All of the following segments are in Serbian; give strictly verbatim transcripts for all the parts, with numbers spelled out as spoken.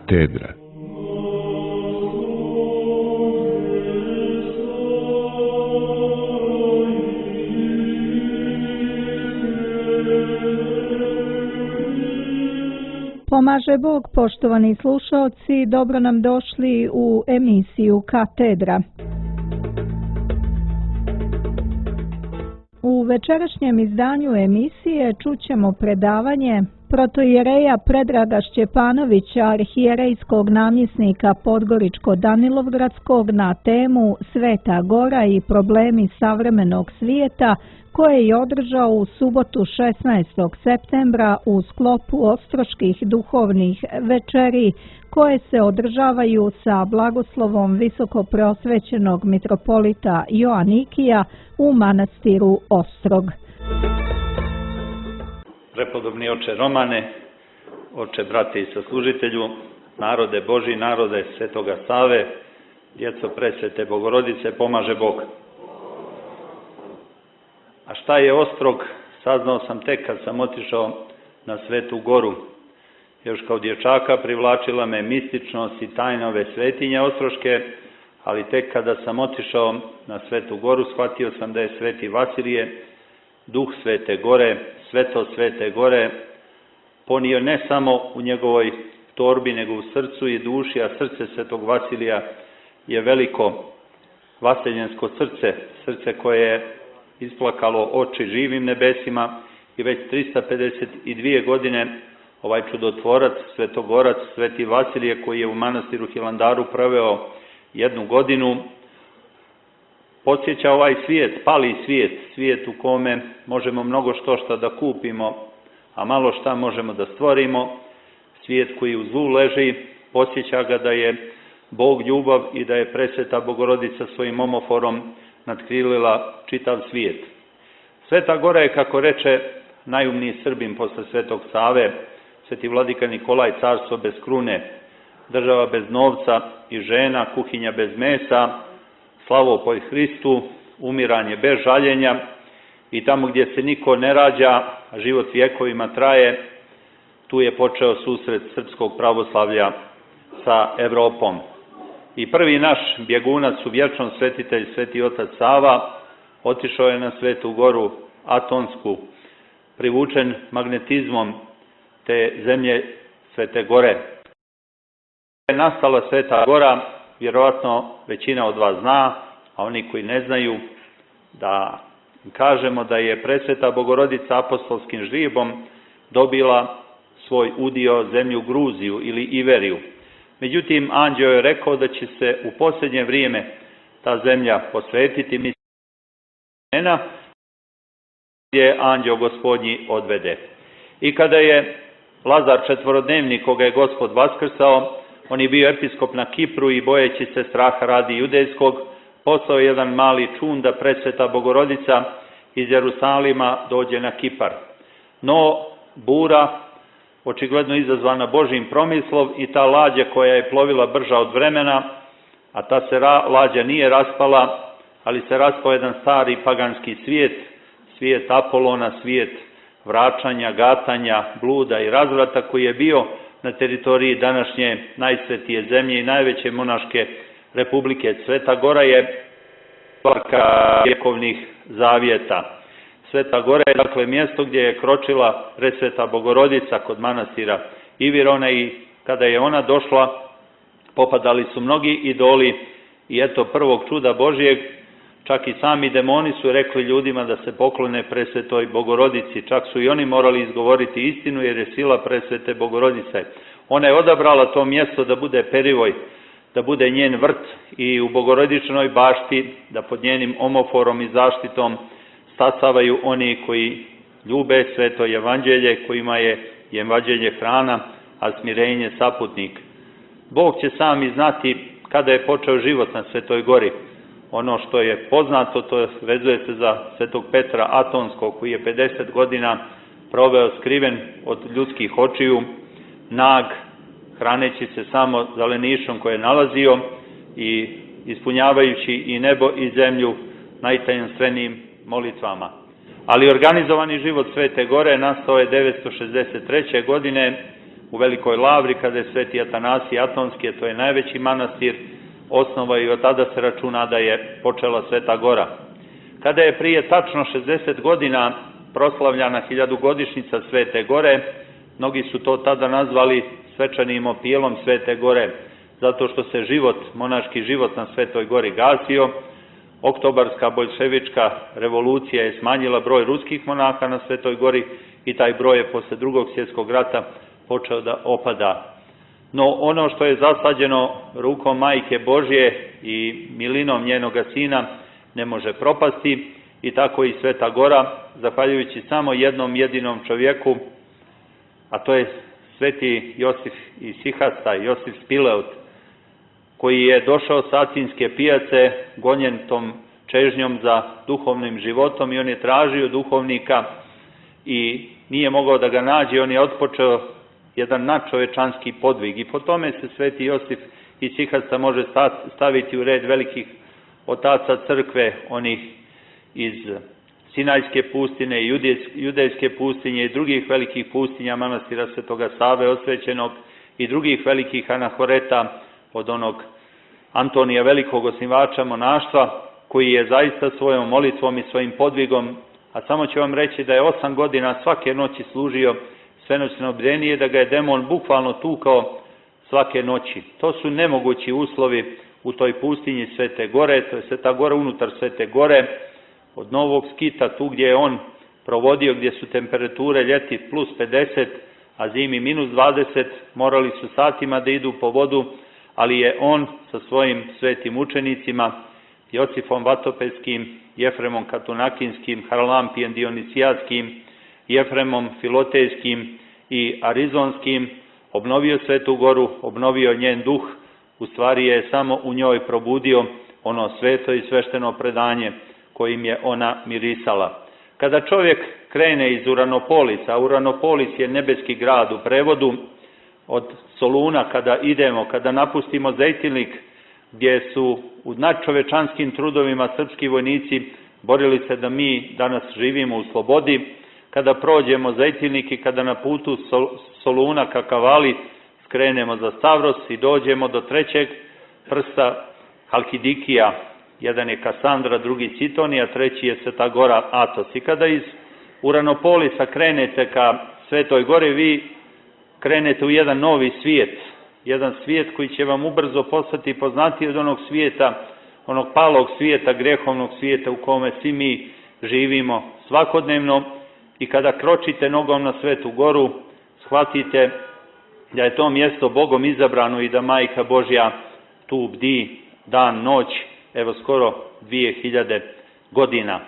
Katedra. Pomaže Bog, poštovani slušaoci, dobro nam došli u emisiju Katedra. U večerašnjem izdanju emisije čućemo predavanje protoijereja Predraga Šćepanovića, arhijerejskog namjesnika Podgoričko-Danilovgradskog, na temu Sveta Gora i problemi savremenog svijeta, koje je održao u subotu šesnaestog septembra u sklopu Ostroških duhovnih večeri, koje se održavaju sa blagoslovom visokopreosvećenog mitropolita Joanikija u manastiru Ostrog. Prepodobni oče Romane, oče, brate i saslužitelju, narode Božji, narode Svetoga Save, djeco presvete Bogorodice, pomaže Bog. A šta je Ostrog, saznao sam tek kad sam otišao na Svetu Goru. Još kao dječaka privlačila me mističnost i tajna ove svetinje ostroške, ali tek kada sam otišao na Svetu Goru, shvatio sam da je Sveti Vasilije, duh Svete Gore, sveto Svete Gore, ponio ne samo u njegovoj torbi, nego u srcu i duši, a srce Svetog Vasilija je veliko vaseljensko srce, srce koje je isplakalo oči živim nebesima i već trista pedeset dvije godine ovaj čudotvorac, svetogorac, Sveti Vasilije, koji je u manastiru Hilandaru proveo jednu godinu, podsjeća ovaj svijet, pali svijet, svijet u kome možemo mnogo što šta da kupimo, a malo šta možemo da stvorimo, svijet koji u zlu leži, podsjeća ga da je Bog ljubav i da je presveta Bogorodica svojim omoforom nadkrilila čitav svijet. Sveta Gora je, kako reče najumniji Srbin posle Svetog Save, Sveti vladika Nikolaj, carstvo bez krune, država bez novca i žena, kuhinja bez mesa, slavopoj Hristu, umiranje bez žaljenja i tamo gdje se niko ne rađa, a život vjekovima traje, tu je počeo susret srpskog pravoslavlja sa Evropom. I prvi naš bjegunac u vječnom, svetitelj Sveti otac Sava, otišao je na Svetu Goru Atonsku, privučen magnetizmom te zemlje Svete Gore. Je nastala Sveta Gora, vjerovatno većina od vas zna, a oni koji ne znaju, da kažemo da je presveta Bogorodica apostolskim ždrijebom dobila svoj udio zemlju Gruziju ili Iveriju. Međutim, anđeo je rekao da će se u posljednje vrijeme ta zemlja posvetiti misijena, gdje anđeo Gospodnji odvede. I kada je Lazar četvorodnevnik, koga je Gospod vaskrsao, on je bio episkop na Kipru i bojeći se straha radi judejskog, poslao jedan mali čun da presveta Bogorodica iz Jerusalima dođe na Kipar. No, bura, očigledno izazvana Božjim promislov, i ta lađa koja je plovila brža od vremena, a ta se ra, lađa nije raspala, ali se raspao jedan stari paganski svijet, svijet Apolona, svijet vraćanja, gatanja, bluda i razvrata, koji je bio na teritoriji današnje najsvetije zemlje i najveće monaške republike. Sveta Gora je parka vjekovnih zavjeta. Sveta Gora je, dakle, mjesto gdje je kročila presveta Bogorodica kod manastira Ivirone, i kada je ona došla, popadali su mnogi idoli i eto prvog čuda Božijeg, čak i sami demoni su rekli ljudima da se poklone presvetoj Bogorodici, čak su i oni morali izgovoriti istinu jer je sila presvete Bogorodice. Ona je odabrala to mjesto da bude perivoj, da bude njen vrt, i u Bogorodičnoj bašti da pod njenim omoforom i zaštitom stasavaju oni koji ljube sveto evanđelje, kojima je evanđelje hrana, a smirenje saputnik. Bog će sami znati kada je počeo život na Svetoj Gori. Ono što je poznato, to vezuje se za Svetog Petra Atonskog, koji je pedeset godina proveo skriven od ljudskih očiju, nag, hraneći se samo zelenišom koje je nalazio i ispunjavajući i nebo i zemlju najtajanstvenijim molitvama. Ali organizovani život Svete Gore nastao je devetsto šezdeset treće godine u Velikoj Lavri, kada je Sveti Atanasije Atonski, to je najveći manastir, osnova i od tada se računa da je počela Sveta Gora. Kada je prije tačno šezdeset godina proslavljana hiljadugodišnjica Svete Gore, mnogi su to tada nazvali svečanim opijelom Svete Gore, zato što se život, monaški život na Svetoj Gori gasio. Oktobarska boljševička revolucija je smanjila broj ruskih monaha na Svetoj Gori i taj broj je posle Drugog svjetskog rata počeo da opada. No ono što je zasađeno rukom Majke Božje i milinom njenoga Sina ne može propasti, i tako i Sveta Gora, zahvaljujući samo jednom jedinom čovjeku, a to je Sveti Josif iz Sihasta, Josif Spileut, koji je došao sa Atinske pijace gonjen tom čežnjom za duhovnim životom, i on je tražio duhovnika i nije mogao da ga nađe. On je otpočeo jedan nadčovečanski podvig i po tome se Sveti Josif iz Sihasta može staviti u red velikih otaca crkve, onih iz Sinajske pustine, Judejske pustinje i drugih velikih pustinja, manastira Svetoga Save osvećenog i drugih velikih anahoreta, od onog Antonija Velikog, osnivača monaštva, koji je zaista svojom molitvom i svojim podvigom, a samo ću vam reći da je osam godina svake noći služio svenoćno bdenije, da ga je demon bukvalno tukao svake noći. To su nemogući uslovi u toj pustinji Svete Gore, to je Sveta Gora unutar Svete Gore, od Novog Skita, tu gdje je on provodio, gdje su temperature ljeti plus pedeset, a zimi minus dvadeset, morali su satima da idu po vodu, ali je on sa svojim svetim učenicima, Josifom Vatopeskim, Jefremom Katunakinskim, Haralampijem Dionisijatskim, Jefremom Filotejskim i Arizonskim, obnovio Svetu Goru, obnovio njen duh, u stvari je samo u njoj probudio ono sveto i svešteno predanje kojim je ona mirisala. Kada čovjek krene iz Uranopolisa, a Uranopolis je nebeski grad u prevodu, od Soluna kada idemo, kada napustimo Zejtilnik, gdje su u nadčovečanskim trudovima srpski vojnici borili se da mi danas živimo u slobodi, kada prođemo Zejtilnik i kada na putu Soluna ka Kavali skrenemo za Stavros i dođemo do trećeg prsta Halkidikija, jedan je Kasandra, drugi Citonija, treći je Sveta Gora Atos. I kada iz Uranopolisa krenete ka Svetoj Gori, vi krenete u jedan novi svijet, jedan svijet koji će vam ubrzo postati poznatiji od onog svijeta, onog palog svijeta, grehovnog svijeta u kome svi mi živimo svakodnevno. I kada kročite nogom na Svetu Goru, shvatite da je to mjesto Bogom izabrano i da Majka Božja tu bdi dan, noć, evo skoro dvije hiljade godina.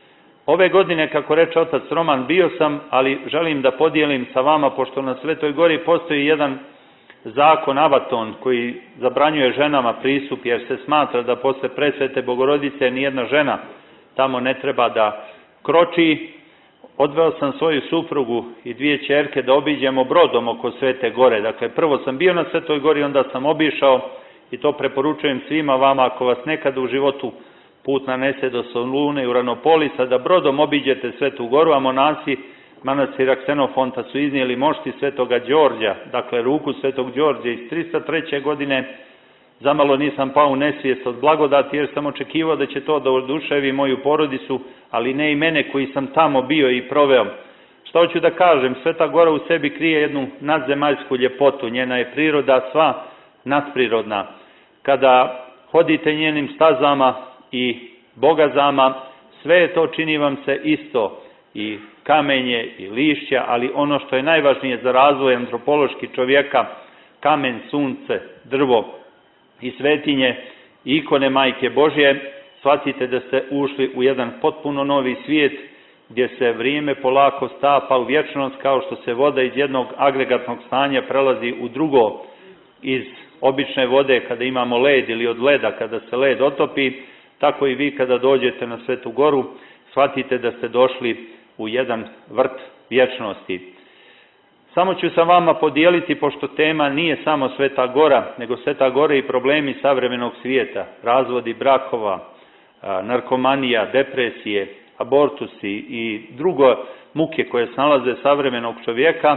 Ove godine, kako reče otac Roman, bio sam, ali želim da podijelim sa vama, pošto na Svetoj Gori postoji jedan zakon Avaton koji zabranjuje ženama pristup, jer se smatra da posle presvete Bogorodice nijedna žena tamo ne treba da kroči. Odveo sam svoju suprugu i dvije ćerke da obiđemo brodom oko Svete Gore. Dakle, prvo sam bio na Svetoj Gori, onda sam obišao, i to preporučujem svima vama, ako vas nekada u životu put nanese do Solune i Uranopolisa, da brodom obiđete Svetu Goru, a monasi manastira Ksenofonta su iznijeli mošti Svetoga Đorđa, dakle ruku Svetog Đorđa iz trista treće godine. Zamalo nisam pao u nesvijest od blagodati, jer sam očekivao da će to da oduševi moju porodicu, ali ne i mene koji sam tamo bio i proveo. Što hoću da kažem, Sveta Gora u sebi krije jednu nadzemaljsku ljepotu, njena je priroda sva nadprirodna. Kada hodite njenim stazama i bogazama, sve to čini vam se isto, i kamenje i lišća, ali ono što je najvažnije za razvoj antropološki čovjeka, kamen, sunce, drvo i svetinje i ikone Majke Božje, shvatite da ste ušli u jedan potpuno novi svijet, gdje se vrijeme polako stapa u vječnost, kao što se voda iz jednog agregatnog stanja prelazi u drugo, iz obične vode kada imamo led ili od leda kada se led otopi, tako i vi kada dođete na Svetu Goru, shvatite da ste došli u jedan vrt vječnosti. Samo ću sa vama podijeliti, pošto tema nije samo Sveta Gora, nego Sveta Gora i problemi savremenog svijeta, razvodi brakova, narkomanija, depresije, abortusi i drugo muke koje snalaze savremenog čovjeka,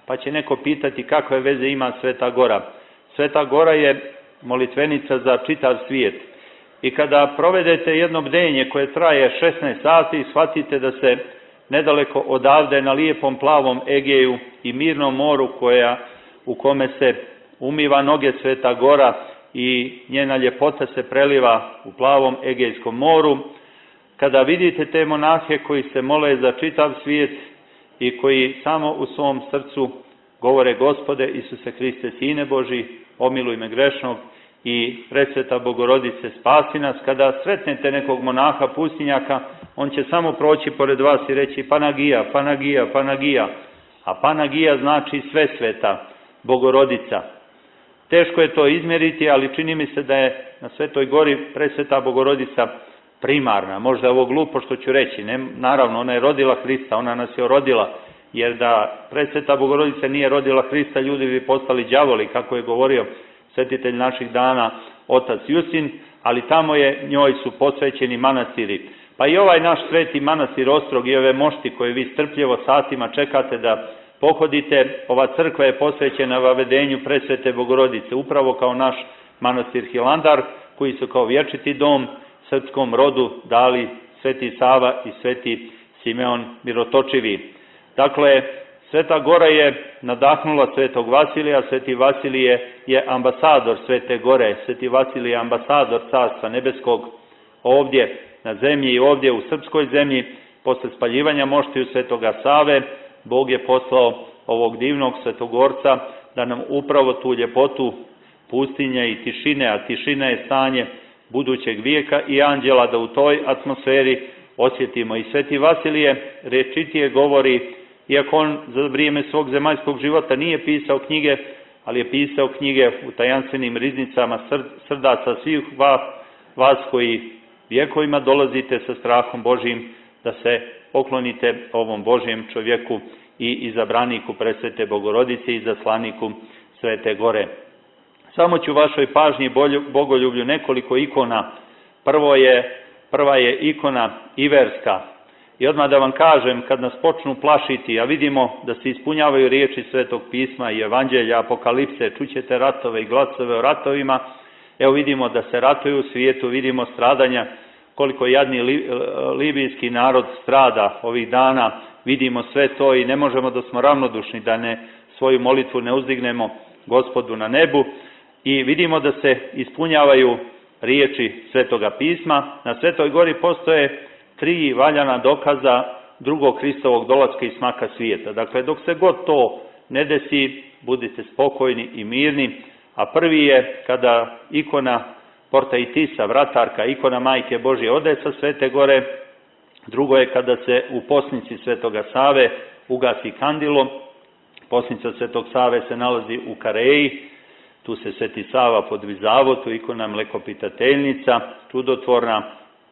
pa će neko pitati kakve veze ima Sveta Gora. Sveta Gora je molitvenica za čitav svijet. I kada provedete jedno bdenje koje traje šesnaest sati, shvatite da se nedaleko odavde na lijepom plavom Egeju i mirnom moru koja, u kome se umiva noge Sveta Gora i njena ljepota se preliva u plavom Egejskom moru, kada vidite te monahe koji se mole za čitav svijet i koji samo u svom srcu govore: Gospode Isuse Hriste, Sine Boži, omiluj me grešnog, i Presveta Bogorodice, spasi nas. Kada sretnete nekog monaha pustinjaka, on će samo proći pored vas i reći: Panagija, Panagija, Panagija. A Panagija znači sve sveta, Bogorodica. Teško je to izmjeriti, ali čini mi se da je na Svetoj Gori Presveta Bogorodica primarna. Možda je ovo glupo što ću reći. Ne, naravno, ona je rodila Hrista, ona nas je rodila, jer da Presveta Bogorodica nije rodila Hrista, ljudi bi postali đavoli, kako je govorio svetitelj naših dana, otac Jusin, ali tamo je, njoj su posvećeni manastiri. Pa i ovaj naš sveti manastir Ostrog i ove mošti koje vi strpljivo satima čekate da pohodite, ova crkva je posvećena vavedenju Presvete Bogorodice, upravo kao naš manastir Hilandar, koji su kao vječiti dom srpskom rodu dali Sveti Sava i Sveti Simeon Mirotočivi. Dakle, Sveta Gora je nadahnula Svetog Vasilija, Sveti Vasilije je ambasador Svete Gore, Sveti Vasilije je ambasador Carstva Nebeskog ovdje na zemlji i ovdje u srpskoj zemlji. Posle spaljivanja moštiju Svetoga Save, Bog je poslao ovog divnog Svetogorca da nam upravo tu ljepotu pustinje i tišine, a tišina je stanje budućeg vijeka i anđela, da u toj atmosferi osjetimo. I Sveti Vasilije rečitije govori, iako on za vrijeme svog zemaljskog života nije pisao knjige, ali je pisao knjige u tajanstvenim riznicama srdaca svih vas, vas koji vjekovima dolazite sa strahom Božijim da se poklonite ovom Božijem čovjeku i izabraniku Presvete Bogorodice i zaslaniku Svete Gore. Samo ću vašoj pažnji i bogoljublju nekoliko ikona. Prvo je, prva je ikona Iverska. I odmah da vam kažem, kad nas počnu plašiti, a vidimo da se ispunjavaju riječi Svetog pisma i Evanđelja, Apokalipse, čućete ratove i glasove o ratovima, evo vidimo da se ratuju u svijetu, vidimo stradanja, koliko jadni li, libijski narod strada ovih dana, vidimo sve to i ne možemo da smo ravnodušni, da ne svoju molitvu ne uzdignemo Gospodu na nebu, i vidimo da se ispunjavaju riječi Svetoga pisma. Na Svetoj Gori postoje tri valjana dokaza drugog Hristovog dolaska i smaka svijeta. Dakle, dok se god to ne desi, budite spokojni i mirni. A prvi je kada ikona Portaitisa, vratarka, ikona Majke Božje, ode sa Svete Gore. Drugo je kada se u posnici Svetoga Save ugasi kandilo. Posnica Svetog Save se nalazi u Kareji. Tu se Sveti Sava podvizavo, tu ikona Mlekopitateljnica, čudotvorna.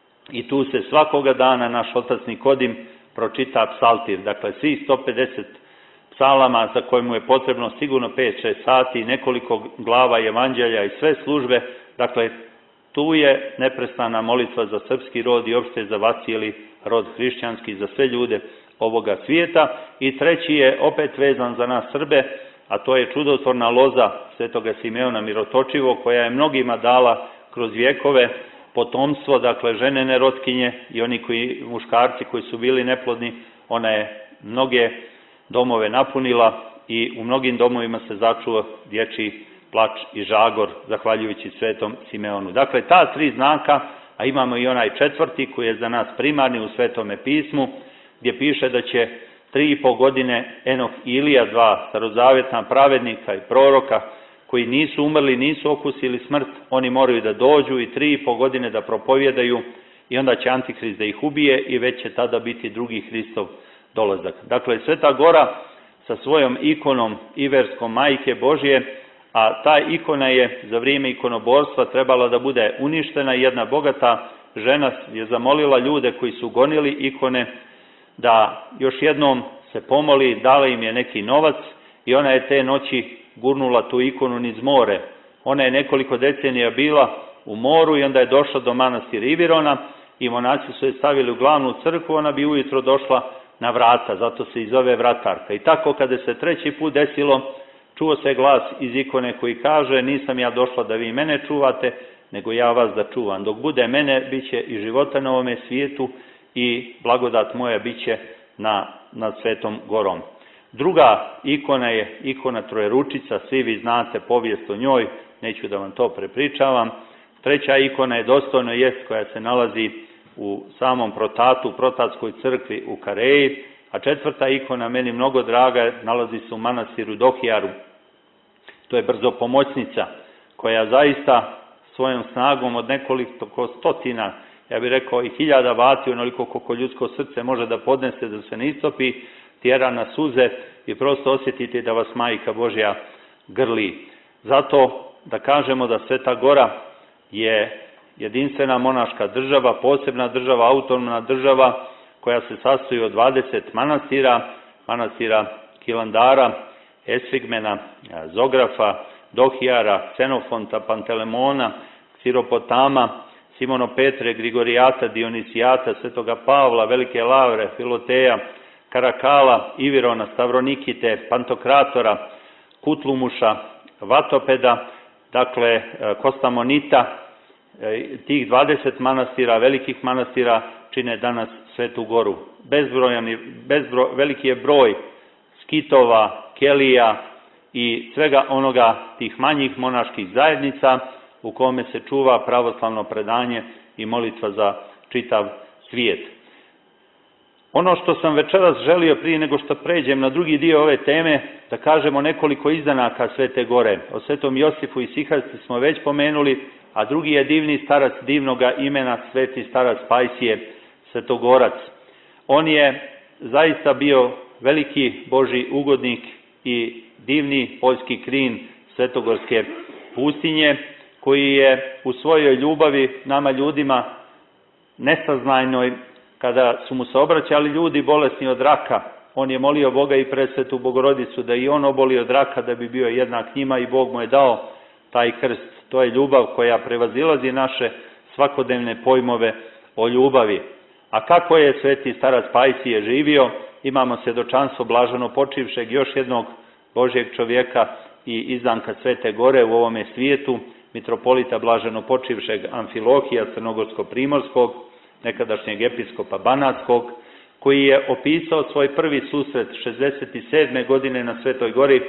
I tu se svakoga dana naš otac Nikodim pročita psaltir. Dakle, svih sto pedeset psalama za koje mu je potrebno sigurno pet šest sati, nekoliko glava evanđelja i sve službe. Dakle, tu je neprestana molitva za srpski rod i opšte za vacijeli rod hrišćanski, za sve ljude ovoga svijeta. I treći je opet vezan za nas Srbe, a to je čudotvorna loza Svetoga Simeona Mirotočivog, koja je mnogima dala kroz vjekove potomstvo, dakle žene nerotkinje i oni koji, muškarci koji su bili neplodni, ona je mnoge domove napunila i u mnogim domovima se začuo dječji plač i žagor, zahvaljujući Svetom Simeonu. Dakle, ta tri znaka, a imamo i onaj četvrti koji je za nas primarni u Svetome pismu, gdje piše da će tri i po godine Enok i Ilija, dva starozavjetna pravednika i proroka, koji nisu umrli, nisu okusili smrt, oni moraju da dođu i tri i po godine da propovjedaju i onda će Antihrist da ih ubije i već će tada biti drugi Hristov dolazak. Dakle, Sveta Gora sa svojom ikonom Iverskom Majke Božje, a ta ikona je za vrijeme ikonoborstva trebala da bude uništena. Jedna bogata žena je zamolila ljude koji su gonili ikone da još jednom se pomoli, dala im je neki novac i ona je te noći gurnula tu ikonu niz more. Ona je nekoliko decenija bila u moru i onda je došla do manastira Ivirona i monaci su je stavili u glavnu crkvu, ona bi ujutro došla na vrata, zato se i zove vratarka. I tako kada se treći put desilo, čuo se glas iz ikone koji kaže: nisam ja došla da vi mene čuvate, nego ja vas da čuvam. Dok bude mene, bit će i života na ovome svijetu i blagodat moja bit će na, nad Svetom Gorom. Druga ikona je ikona Trojeručica, svi vi znate povijest o njoj, neću da vam to prepričavam. Treća ikona je Dostojno jest, koja se nalazi u samom Protatu, u Protatskoj crkvi u Kareji, a četvrta ikona, meni mnogo draga, nalazi se u manastiru Dohijaru. To je brzopomoćnica, koja zaista svojom snagom od nekoliko stotina, ja bih rekao i hiljada vati, onoliko koliko ljudsko srce može da podnese, da se ne istopi, tjera na suze i prosto osjetite da vas Majka Božja grli. Zato da kažemo da Sveta Gora je jedinstvena monaška država, posebna država, autonomna država, koja se sastoji od dvadeset manastira, manastira Hilandara, Esfigmena, Zografa, Dohijara, Ksenofonta, Pantelemona, Siropotama, Simonopetre, Grigorijata, Dionisijata, Svetoga Pavla, Velike Lavre, Filoteja, Karakala, Ivirona, Stavronikite, Pantokratora, Kutlumuša, Vatopeda, dakle Kostamonita. Tih dvadeset manastira, velikih manastira, čine danas Svetu Goru. Bezbrojan, bezbro, veliki je broj skitova, kelija i svega onoga, tih manjih monaških zajednica u kome se čuva pravoslavno predanje i molitva za čitav svijet. Ono što sam večeras želio, prije nego što pređem na drugi dio ove teme, da kažemo nekoliko izdanaka Svete Gore. O Svetom Josifu i Siharci smo već pomenuli, a drugi je divni starac divnoga imena, sveti starac Pajsije, Svetogorac. On je zaista bio veliki Božji ugodnik i divni poljski krin Svetogorske pustinje, koji je u svojoj ljubavi nama ljudima nesaznajnoj, kada su mu se obraćali ljudi bolesni od raka, on je molio Boga i Presvetu Bogorodicu da i on oboli od raka, da bi bio jednak njima, i Bog mu je dao taj krst. To je ljubav koja prevazilazi naše svakodnevne pojmove o ljubavi. A kako je sveti starac Pajsije živio, imamo svjedočanstvo blaženo počivšeg još jednog Božjeg čovjeka i izdanka Svete Gore u ovome svijetu, mitropolita blaženo počivšeg Amfilohija Crnogorsko-Primorskog, nekadašnjeg episkopa Banatskog, koji je opisao svoj prvi susret šezdeset sedme godine na Svetoj Gori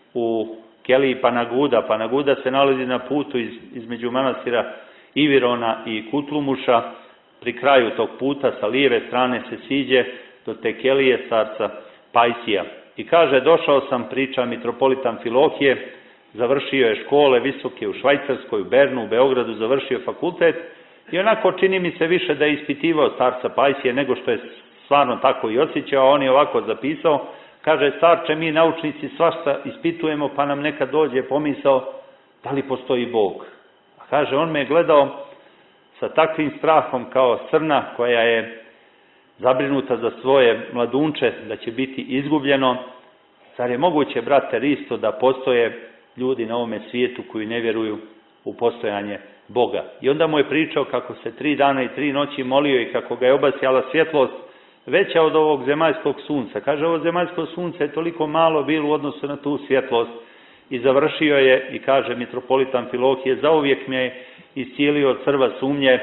u keliji Panaguda. Panaguda se nalazi na putu iz, između manastira Ivirona i Kutlumuša. Pri kraju tog puta sa lijeve strane se siđe do te kelije starca Pajsija. I kaže: došao sam, priča mitropolit Amfilohije, završio je škole visoke u Švajcarskoj, u Bernu, u Beogradu, završio fakultet, i onako čini mi se više da je ispitivao starca Pajsije nego što je stvarno tako i osjećao. On je ovako zapisao, kaže: starče, mi naučnici svašta ispitujemo, pa nam nekad dođe pomisao da li postoji Bog. A kaže, on me je gledao sa takvim strahom kao srna koja je zabrinuta za svoje mladunče da će biti izgubljeno. Zar je moguće, brate Risto, da postoje ljudi na ovome svijetu koji ne vjeruju u postojanje Boga? I onda mu je pričao kako se tri dana i tri noći molio i kako ga je obasjala svjetlost veća od ovog zemaljskog sunca. Kaže, ovo zemaljsko sunce je toliko malo bilo u odnosu na tu svjetlost. I završio je i kaže mitropolit Amfilohije: zauvijek me je iscijelio od crva sumnje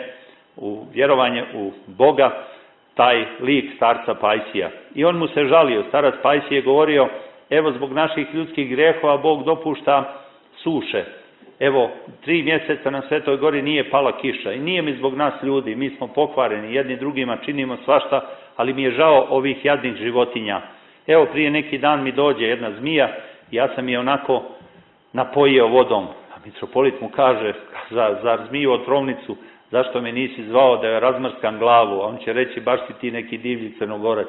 u vjerovanje u Boga taj lik starca Pajsija. I on mu se žalio. Starac Pajsije je govorio: evo, zbog naših ljudskih grehova Bog dopušta suše. Evo, tri mjeseca na Svetoj Gori nije pala kiša i nije mi zbog nas ljudi, mi smo pokvareni, jedni drugima činimo svašta, ali mi je žao ovih jadnih životinja. Evo, prije neki dan mi dođe jedna zmija i ja sam je onako napojio vodom. A mitropolit mu kaže: za, zar zmiju otrovnicu, zašto me nisi zvao da je razmrskam glavu? A on će reći: baš si ti neki divlji Crnogorac.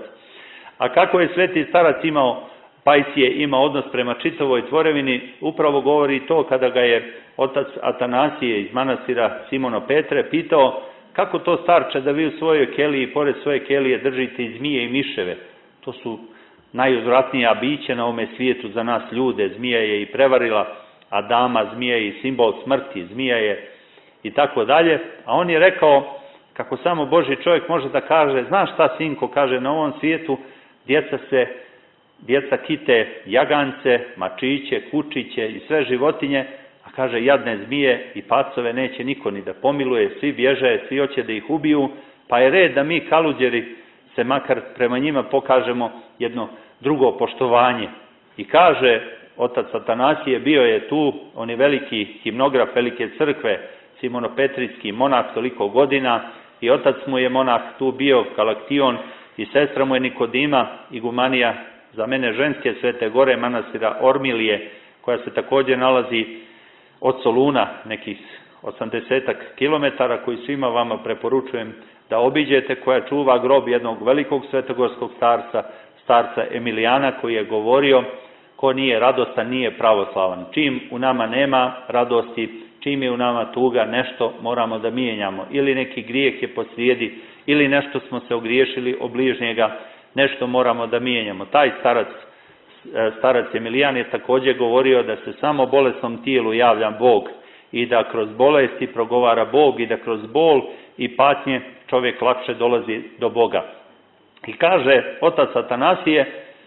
A kako je sveti starac imao, Pajsije ima odnos prema čitavoj tvorevini, upravo govori to kada ga je otac Atanasije iz manastira Simonopetre pitao: kako to, starče, da vi u svojoj keliji, pored svoje kelije, držite i zmije i miševe? To su najuzvratnija bića na ovome svijetu za nas ljude. Zmija je i prevarila Adama, zmija je i simbol smrti, zmija je i tako dalje. A on je rekao kako samo Božji čovjek može da kaže: znaš šta, sinko, kaže, na ovom svijetu djeca se, djeca kite jagance, mačiće, kučiće i sve životinje, a kaže jadne zmije i pacove neće niko ni da pomiluje, svi bježe, svi hoće da ih ubiju, pa je red da mi kaluđeri se makar prema njima pokažemo jedno drugo poštovanje. I kaže otac Atanasije, bio je tu, on je veliki himnograf velike crkve, simonopetrijski monah toliko godina, i otac mu je monah tu bio, Galaktion, i sestra mu je Nikodima, igumanija za mene ženske Svete Gore, manastira Ormilije, koja se također nalazi od Soluna, nekih osamdesetak kilometara, koji svima vama preporučujem da obiđete, koja čuva grob jednog velikog svetogorskog starca, starca Emilijana, koji je govorio: ko nije radostan, nije pravoslavan. Čim u nama nema radosti, čim je u nama tuga, nešto moramo da mijenjamo. Ili neki grijeh je posrijedi, ili nešto smo se ogriješili o bližnjega, nešto moramo da mijenjamo. Taj starac, starac Emilijan je također govorio da se samo bolesnom tijelu javlja Bog i da kroz bolesti progovara Bog i da kroz bol i patnje čovjek lakše dolazi do Boga. I kaže otac Atanasije,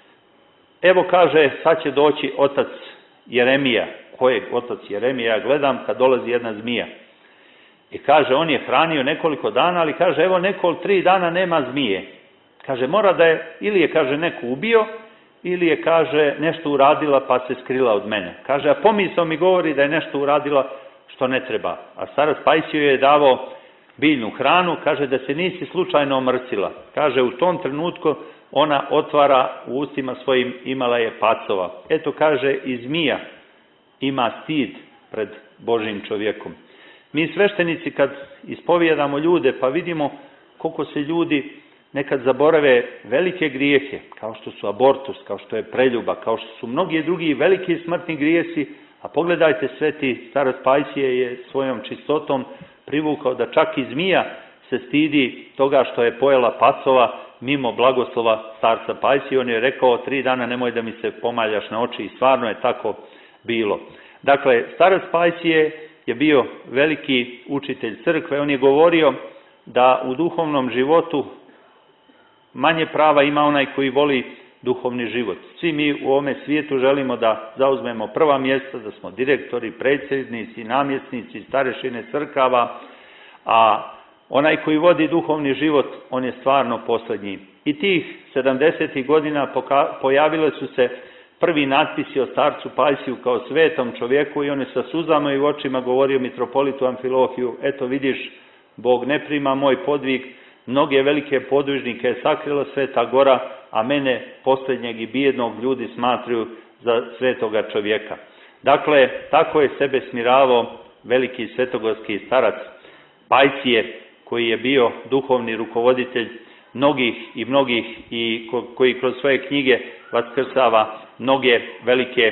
evo kaže, sad će doći otac Jeremija. Kojeg otac Jeremija? Ja gledam kad dolazi jedna zmija. I kaže, on je hranio nekoliko dana, ali kaže, evo nekoliko, tri dana nema zmije. Kaže, mora da je, ili je, kaže, neko ubio, ili je, kaže, nešto uradila pa se skrila od mene. Kaže, a pomisao mi govori da je nešto uradila što ne treba. A starac Pajsije je davao biljnu hranu, kaže da se nisi slučajno omrsila. Kaže, u tom trenutku ona otvara u ustima svojim, imala je pacova. Eto, kaže, i zmija ima stid pred Božim čovjekom. Mi sveštenici kad ispovijedamo ljude, pa vidimo koliko se ljudi nekad zaborave velike grijehe, kao što su abortus, kao što je preljuba, kao što su mnogi drugi veliki smrtni grijesi, a pogledajte, sveti starac Pajsije je svojom čistotom privukao da čak i zmija se stidi toga što je pojela pacova mimo blagoslova starca Pajsije. On je rekao, tri dana nemoj da mi se pomaljaš na oči, i stvarno je tako bilo. Dakle, starac Pajsije je bio veliki učitelj crkve. On je govorio da u duhovnom životu manje prava ima onaj koji voli duhovni život. Svi mi u ovome svijetu želimo da zauzmemo prva mjesta, da smo direktori, predsjednici, namjesnici, starešine crkava, a onaj koji vodi duhovni život, on je stvarno posljednji. I tih sedamdesetih godina pojavile su se prvi natpisi o starcu Pajsiju kao svetom čovjeku, i on je sa suzama i u očima govorio mitropolitu Amfilohiju, eto vidiš, Bog ne prima moj podvig, mnoge velike podvižnike je sakrila Sveta Gora, a mene, posljednjeg i bijednog, ljudi smatruju za svetoga čovjeka. Dakle, tako je sebe smiravao veliki svetogorski starac Pajsije, koji je bio duhovni rukovoditelj mnogih i mnogih i koji kroz svoje knjige vaskrsava mnoge velike,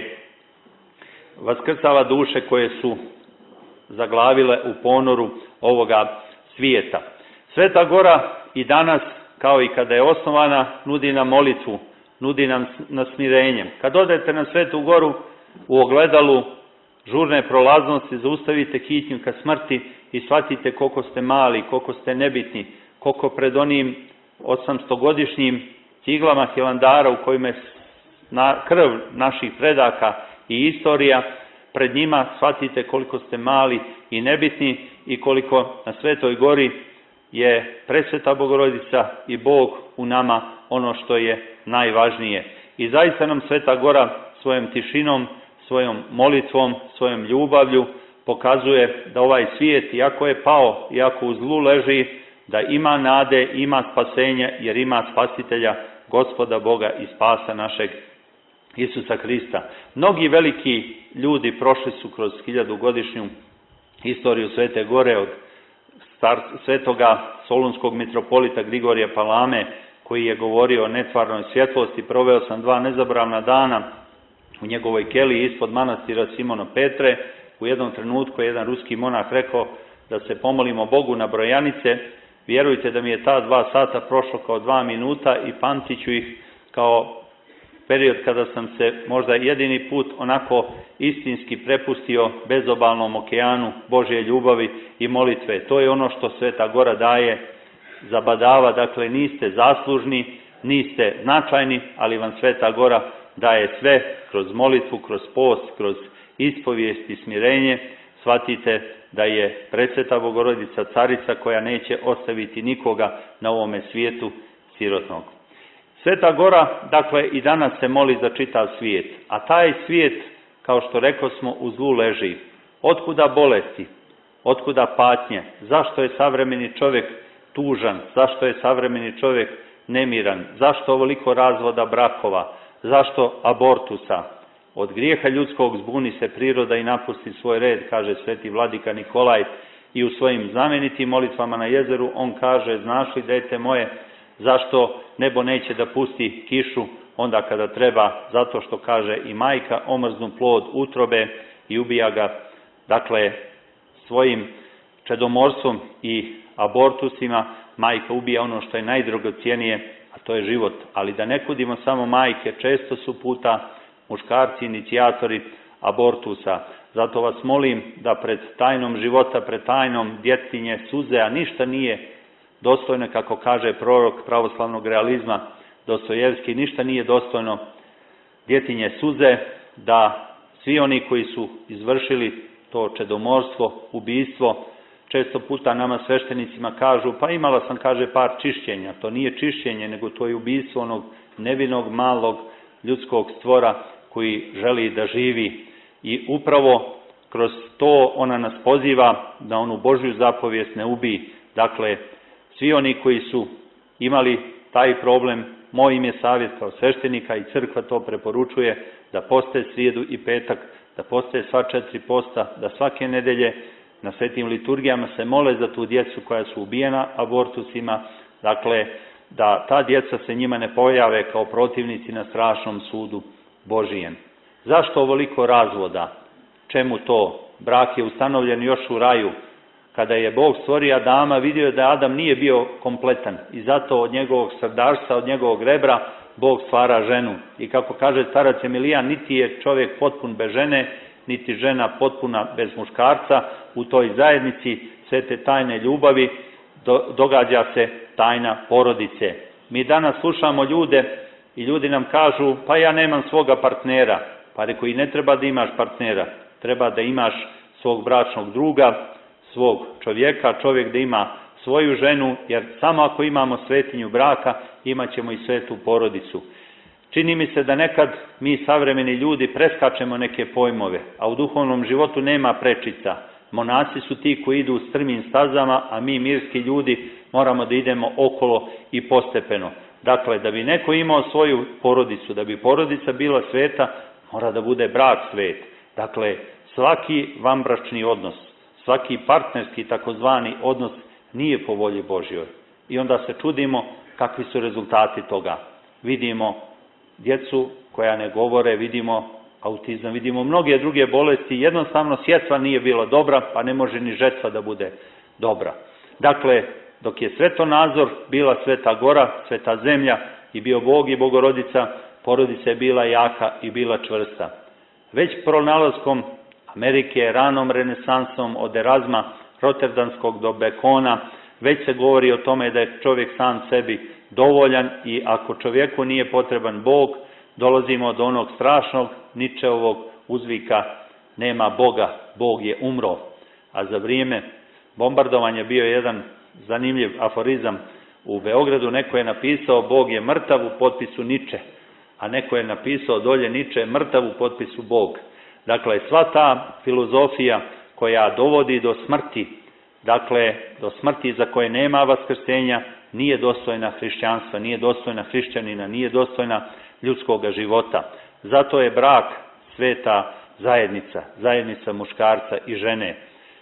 vaskrsava duše koje su zaglavile u ponoru ovoga svijeta. Sveta Gora i danas, kao i kada je osnovana, nudi nam molitvu, nudi nam na smirenje. Kad odete na Svetu Goru, u ogledalu žurne prolaznosti zaustavite hitnju ka smrti i shvatite koliko ste mali, koliko ste nebitni, koliko pred onim osamstogodišnjim ciglama Hilandara u kojima je na krv naših predaka i istorija, pred njima shvatite koliko ste mali i nebitni i koliko na Svetoj Gori je Presveta Bogorodica i Bog u nama ono što je najvažnije. I zaista nam Sveta Gora svojom tišinom, svojom molitvom, svojom ljubavlju pokazuje da ovaj svijet, iako je pao, iako u zlu leži, da ima nade, ima spasenja, jer ima spasitelja, Gospoda Boga i spasa našeg Isusa Hrista. Mnogi veliki ljudi prošli su kroz hiljadugodišnju istoriju Svete Gore, od star, svetoga solunskog mitropolita Grigorija Palame, koji je govorio o netvarnoj svjetlosti. Proveo sam dva nezaboravna dana u njegovoj keliji ispod manastira Simono Petre. U jednom trenutku je jedan ruski monah rekao da se pomolimo Bogu na brojanice. Vjerujte da mi je ta dva sata prošlo kao dva minuta i pamtit ću ih kao period kada sam se možda jedini put onako istinski prepustio bezobalnom okeanu Božje ljubavi i molitve. To je ono što Sveta Gora daje, zabadava, dakle niste zaslužni, niste značajni, ali vam Sveta Gora daje sve kroz molitvu, kroz post, kroz ispovijest i smirenje. Shvatite da je Presveta Bogorodica carica koja neće ostaviti nikoga na ovome svijetu sirotnog. Sveta Gora, dakle, i danas se moli za čitav svijet, a taj svijet, kao što rekao smo, u zlu leži. Otkuda bolesti? Otkuda patnje? Zašto je savremeni čovjek tužan? Zašto je savremeni čovjek nemiran? Zašto ovoliko razvoda brakova? Zašto abortusa? Od grijeha ljudskog zbuni se priroda i napusti svoj red, kaže sveti vladika Nikolaj, i u svojim znamenitim molitvama na jezeru on kaže: znaš li, dete moje, zašto nebo neće da pusti kišu onda kada treba? Zato što, kaže, i majka omrznu plod utrobe i ubija ga, dakle, svojim čedomorstvom i abortusima. Majka ubija ono što je najdragocijenije, a to je život. Ali da ne kudimo samo majke, često su puta muškarci inicijatori abortusa. Zato vas molim da pred tajnom života, pred tajnom djetinje suze, a ništa nije dostojno, kako kaže prorok pravoslavnog realizma Dostojevski, ništa nije dostojno djetinje suze, da svi oni koji su izvršili to čedomorstvo, ubijstvo, često puta nama sveštenicima kažu: pa imala sam, kaže, par čišćenja. To nije čišćenje, nego to je ubijstvo onog nevinog malog ljudskog stvora koji želi da živi. I upravo kroz to ona nas poziva da onu Božju zapovijest ne ubij. Dakle, svi oni koji su imali taj problem, moj im je savjet kao sveštenika, i crkva to preporučuje, da poste srijedu i petak, da poste sva četiri posta, da svake nedelje na svetim liturgijama se mole za tu djecu koja su ubijena abortusima, dakle, da ta djeca se njima ne pojave kao protivnici na strašnom sudu Božijem. Zašto ovoliko razvoda? Čemu to? Brak je ustanovljen još u raju. Kada je Bog stvorio Adama, vidio je da Adam nije bio kompletan i zato od njegovog srdašca, od njegovog rebra, Bog stvara ženu. I kako kaže starac Emilijan, niti je čovjek potpun bez žene, niti žena potpuna bez muškarca. U toj zajednici sve te tajne ljubavi do, događa se tajna porodice. Mi danas slušamo ljude i ljudi nam kažu: pa ja nemam svoga partnera. Pa reko, i ne treba da imaš partnera, treba da imaš svog bračnog druga, svog čovjeka, čovjek da ima svoju ženu, jer samo ako imamo svetinju braka, imat ćemo i svetu porodicu. Čini mi se da nekad mi savremeni ljudi preskačemo neke pojmove, a u duhovnom životu nema prečica. Monasi su ti koji idu strmim stazama, a mi mirski ljudi moramo da idemo okolo i postepeno. Dakle, da bi neko imao svoju porodicu, da bi porodica bila sveta, mora da bude brak svet. Dakle, svaki vanbračni odnos, svaki partnerski takozvani odnos nije po volji Božjoj. I onda se čudimo kakvi su rezultati toga. Vidimo djecu koja ne govore, vidimo autizam, vidimo mnoge druge bolesti. Jednostavno sjetva nije bila dobra, pa ne može ni žetva da bude dobra. Dakle, dok je svetonazor bila Sveta Gora, sveta zemlja i bio Bog i Bogorodica, porodica je bila jaka i bila čvrsta. Već pronalaskom Amerike, ranom renesansom, od Erazma Rotterdamskog do Bekona, već se govori o tome da je čovjek sam sebi dovoljan i ako čovjeku nije potreban Bog, dolazimo do onog strašnog Ničeovog uzvika: nema Boga, Bog je umro. A za vrijeme bombardovanja bio je jedan zanimljiv aforizam u Beogradu, neko je napisao: Bog je mrtav, u potpisu Niče, a neko je napisao dolje: Niče je mrtav, u potpisu Bog. Dakle, sva ta filozofija koja dovodi do smrti, dakle, do smrti za koje nema vaskrsenja, nije dostojna hrišćanstva, nije dostojna hrišćanina, nije dostojna ljudskog života. Zato je brak sveta zajednica, zajednica muškarca i žene.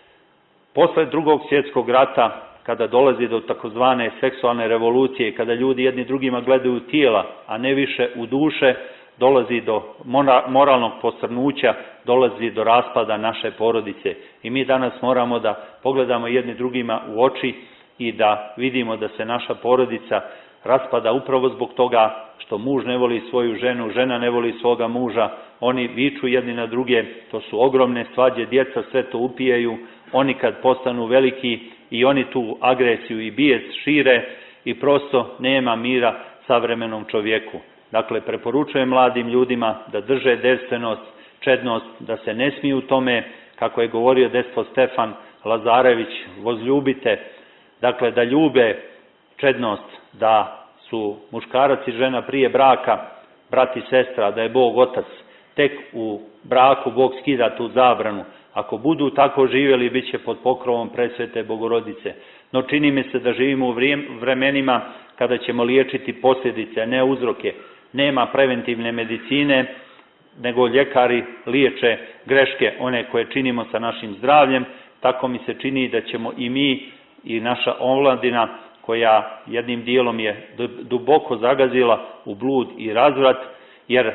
Posle Drugog svjetskog rata, kada dolazi do takozvane seksualne revolucije, kada ljudi jedni drugima gledaju tijela, a ne više u duše, dolazi do moralnog posrnuća, dolazi do raspada naše porodice. I mi danas moramo da pogledamo jedni drugima u oči i da vidimo da se naša porodica raspada upravo zbog toga što muž ne voli svoju ženu, žena ne voli svoga muža, oni viču jedni na druge, to su ogromne svađe, djeca sve to upijaju, oni kad postanu veliki i oni tu agresiju i bijes šire i prosto nema mira, savremenom čovjeku. Dakle, preporučujem mladim ljudima da drže devstvenost, čednost, da se ne smiju tome, kako je govorio despot Stefan Lazarević, vozljubite, dakle da ljube čednost, da su muškarac i žena prije braka, brat i sestra, da je Bog otac, tek u braku Bog skida tu zabranu. Ako budu tako živjeli, bit će pod pokrovom presvete Bogorodice. No čini mi se da živimo u vremenima kada ćemo liječiti posljedice, a ne uzroke. Nema preventivne medicine, nego ljekari liječe greške, one koje činimo sa našim zdravljem. Tako mi se čini da ćemo i mi i naša omladina, koja jednim dijelom je duboko zagazila u blud i razvrat, jer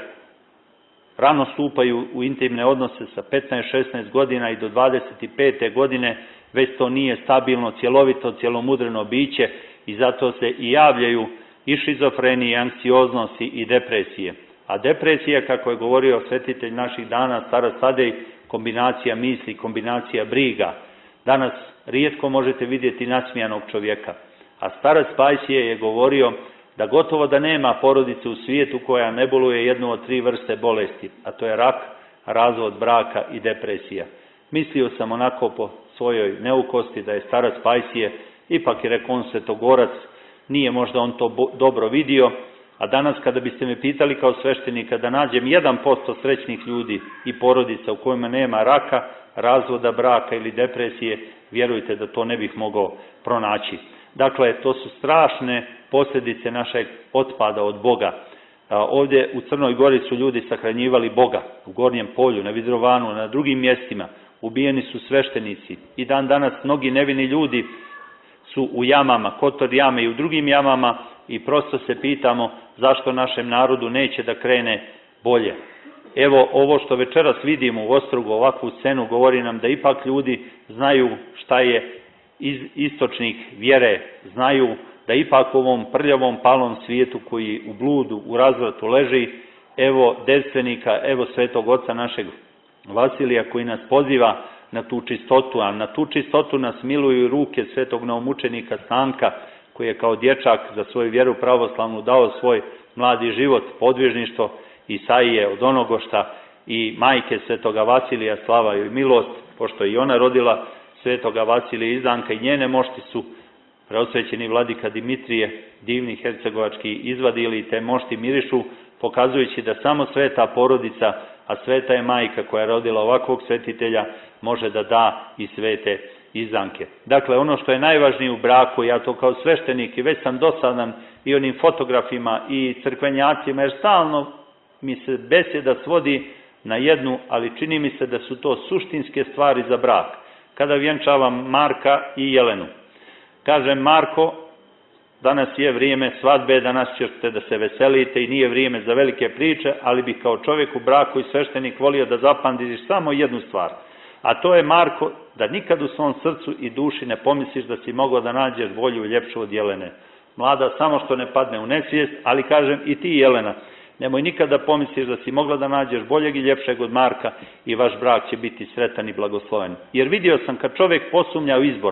rano stupaju u intimne odnose sa petnaest šesnaest godina i do dvadeset pete godine, već to nije stabilno, cjelovito, cjelomudreno biće i zato se i javljaju i šizofrenije, i anksioznosti i depresije. A depresija, kako je govorio svetitelj naših dana, starac Tadej, kombinacija misli, kombinacija briga. Danas rijetko možete vidjeti nasmijanog čovjeka. A starac Pajsije je govorio da gotovo da nema porodice u svijetu koja ne boluje jednu od tri vrste bolesti, a to je rak, razvod braka i depresija. Mislio sam onako po svojoj neukosti da je starac Pajsije, ipak je rekao on svetogorac, nije možda on to dobro vidio, a danas kada biste me pitali kao sveštenika da nađem jedan posto srećnih ljudi i porodica u kojima nema raka, razvoda braka ili depresije, vjerujte da to ne bih mogao pronaći. Dakle, to su strašne posljedice našeg otpada od Boga. Ovdje u Crnoj Gori su ljudi sahranjivali Boga, u Gornjem polju, na Vidrovanu, na drugim mjestima. Ubijeni su sveštenici. I dan danas mnogi nevini ljudi su u jamama, Kotor jame i u drugim jamama i prosto se pitamo zašto našem narodu neće da krene bolje. Evo, ovo što večeras vidimo u Ostrogu, ovakvu scenu, govori nam da ipak ljudi znaju šta je istočnik vjere, znaju da ipak u ovom prljavom palom svijetu koji u bludu, u razvratu leži, evo devstvenika, evo svetog oca našeg Vasilija koji nas poziva na tu čistotu, a na tu čistotu nas miluju ruke svetog novomučenika Stanka, koji je kao dječak za svoju vjeru pravoslavnu dao svoj mladi život, podvižništvo Isaije od Onogošta i majke svetoga Vasilija, slava joj milost, pošto je i ona rodila svetoga Vasilija izdanka i njene mošti su preosvećeni vladika Dimitrije, divni hercegovački, izvadili te mošti mirišu, pokazujući da samo sveta porodica, a sveta je majka koja je rodila ovakvog svetitelja, može da da i svete izdanke. Dakle, ono što je najvažnije u braku, ja to kao sveštenik i već sam dosadan i onim fotografima i crkvenjacima, jer stalno mi se beseda svodi na jednu, ali čini mi se da su to suštinske stvari za brak. Kada vjenčavam Marka i Jelenu, kažem Marko, danas je vrijeme svadbe, danas ćete da se veselite i nije vrijeme za velike priče, ali bih kao čovjek u braku i sveštenik volio da zapamtiš samo jednu stvar. A to je, Marko, da nikad u svom srcu i duši ne pomisliš da si mogao da nađeš bolju i ljepšu od Jelene. Mlada samo što ne padne u nesvijest, ali kažem i ti, Jelena, nemoj nikad da pomisliš da si mogla da nađeš boljeg i ljepšeg od Marka i vaš brak će biti sretan i blagosloven. Jer vidio sam kad čovjek posumnja u izbor,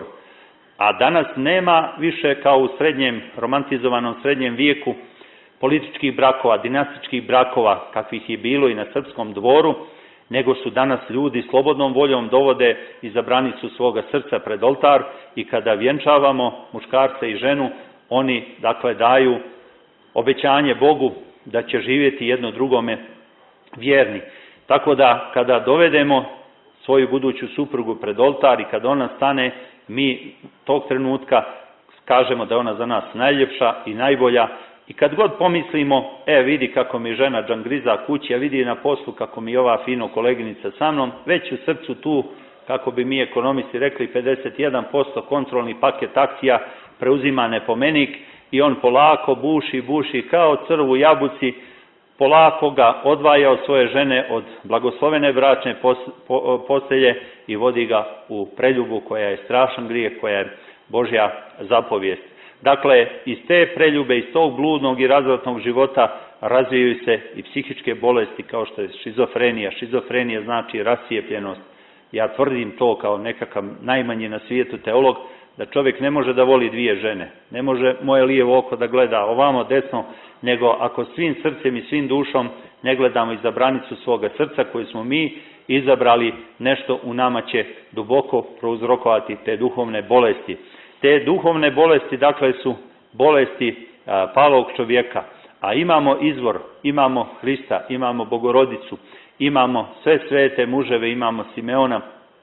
a danas nema više kao u srednjem, romantizovanom srednjem vijeku političkih brakova, dinastičkih brakova, kakvih je bilo i na srpskom dvoru, nego su danas ljudi slobodnom voljom dovode izabranicu svoga srca pred oltar i kada vjenčavamo muškarca i ženu, oni dakle daju obećanje Bogu da će živjeti jedno drugome vjerni. Tako da kada dovedemo svoju buduću suprugu pred oltar i kada ona stane, mi tog trenutka kažemo da je ona za nas najljepša i najbolja. I kad god pomislimo, e vidi kako mi žena džangriza kući, a vidi na poslu kako mi ova fino koleginica sa mnom, već u srcu tu, kako bi mi ekonomisti rekli, pedeset jedan posto kontrolni paket akcija preuzima nepomenik i on polako buši, buši kao crv u jabuci, polako ga odvaja od svoje žene, od blagoslovene bračne postelje i vodi ga u preljubu koja je strašan grijeh, koja je Božja zapovijest. Dakle, iz te preljube, iz tog bludnog i razvratnog života razvijaju se i psihičke bolesti kao što je šizofrenija. Šizofrenija znači rascijepljenost. Ja tvrdim to kao nekakav najmanji na svijetu teolog, da čovjek ne može da voli dvije žene, ne može moje lijevo oko da gleda ovamo desno, nego ako svim srcem i svim dušom ne gledamo iza branicu svoga srca koju smo mi izabrali, nešto u nama će duboko prouzrokovati te duhovne bolesti. Te duhovne bolesti, dakle, su bolesti a, palog čovjeka, a imamo izvor, imamo Hrista, imamo Bogorodicu, imamo sve svete muževe, imamo Simeona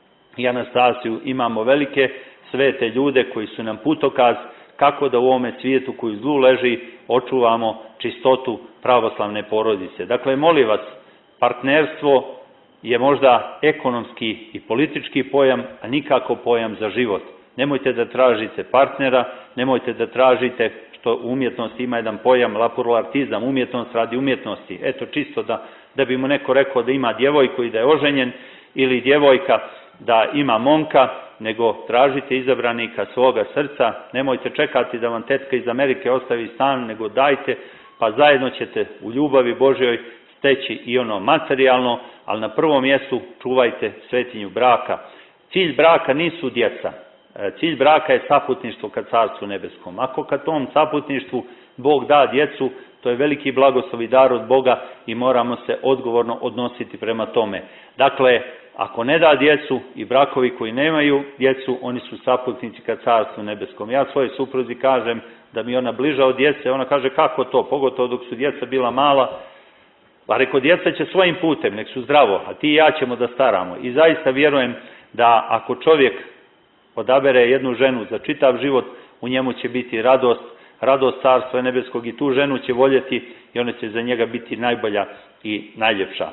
i Anastasiju, imamo velike svete ljude koji su nam putokaz kako da u ovome svijetu koji zlu leži očuvamo čistotu pravoslavne porodice. Dakle, molim vas, partnerstvo je možda ekonomski i politički pojam, a nikako pojam za život. Nemojte da tražite partnera, nemojte da tražite, što u umjetnosti ima jedan pojam, lapulartizam, umjetnost radi umjetnosti. Eto, čisto da, da bi mu neko rekao da ima djevojku i da je oženjen, ili djevojka da ima momka, nego tražite izabranika svoga srca, nemojte čekati da vam tetka iz Amerike ostavi stan, nego dajte, pa zajedno ćete u ljubavi Božjoj steći i ono materijalno, ali na prvom mjestu čuvajte svetinju braka. Cilj braka nisu djeca, cilj braka je saputništvo ka Carstvu nebeskom. Ako ka tom saputništvu Bog da djecu, to je veliki blagoslov i dar od Boga i moramo se odgovorno odnositi prema tome. Dakle, ako ne da djecu i brakovi koji nemaju djecu, oni su saputnici ka Carstvu nebeskom. Ja svojoj supruzi kažem da mi ona bliža od djece, ona kaže kako to, pogotovo dok su djeca bila mala, pa reko, djeca će svojim putem, nek su zdravo, a ti i ja ćemo da staramo. I zaista vjerujem da ako čovjek odabere jednu ženu za čitav život, u njemu će biti radost, radost Carstva nebeskog i tu ženu će voljeti i ona će za njega biti najbolja i najljepša.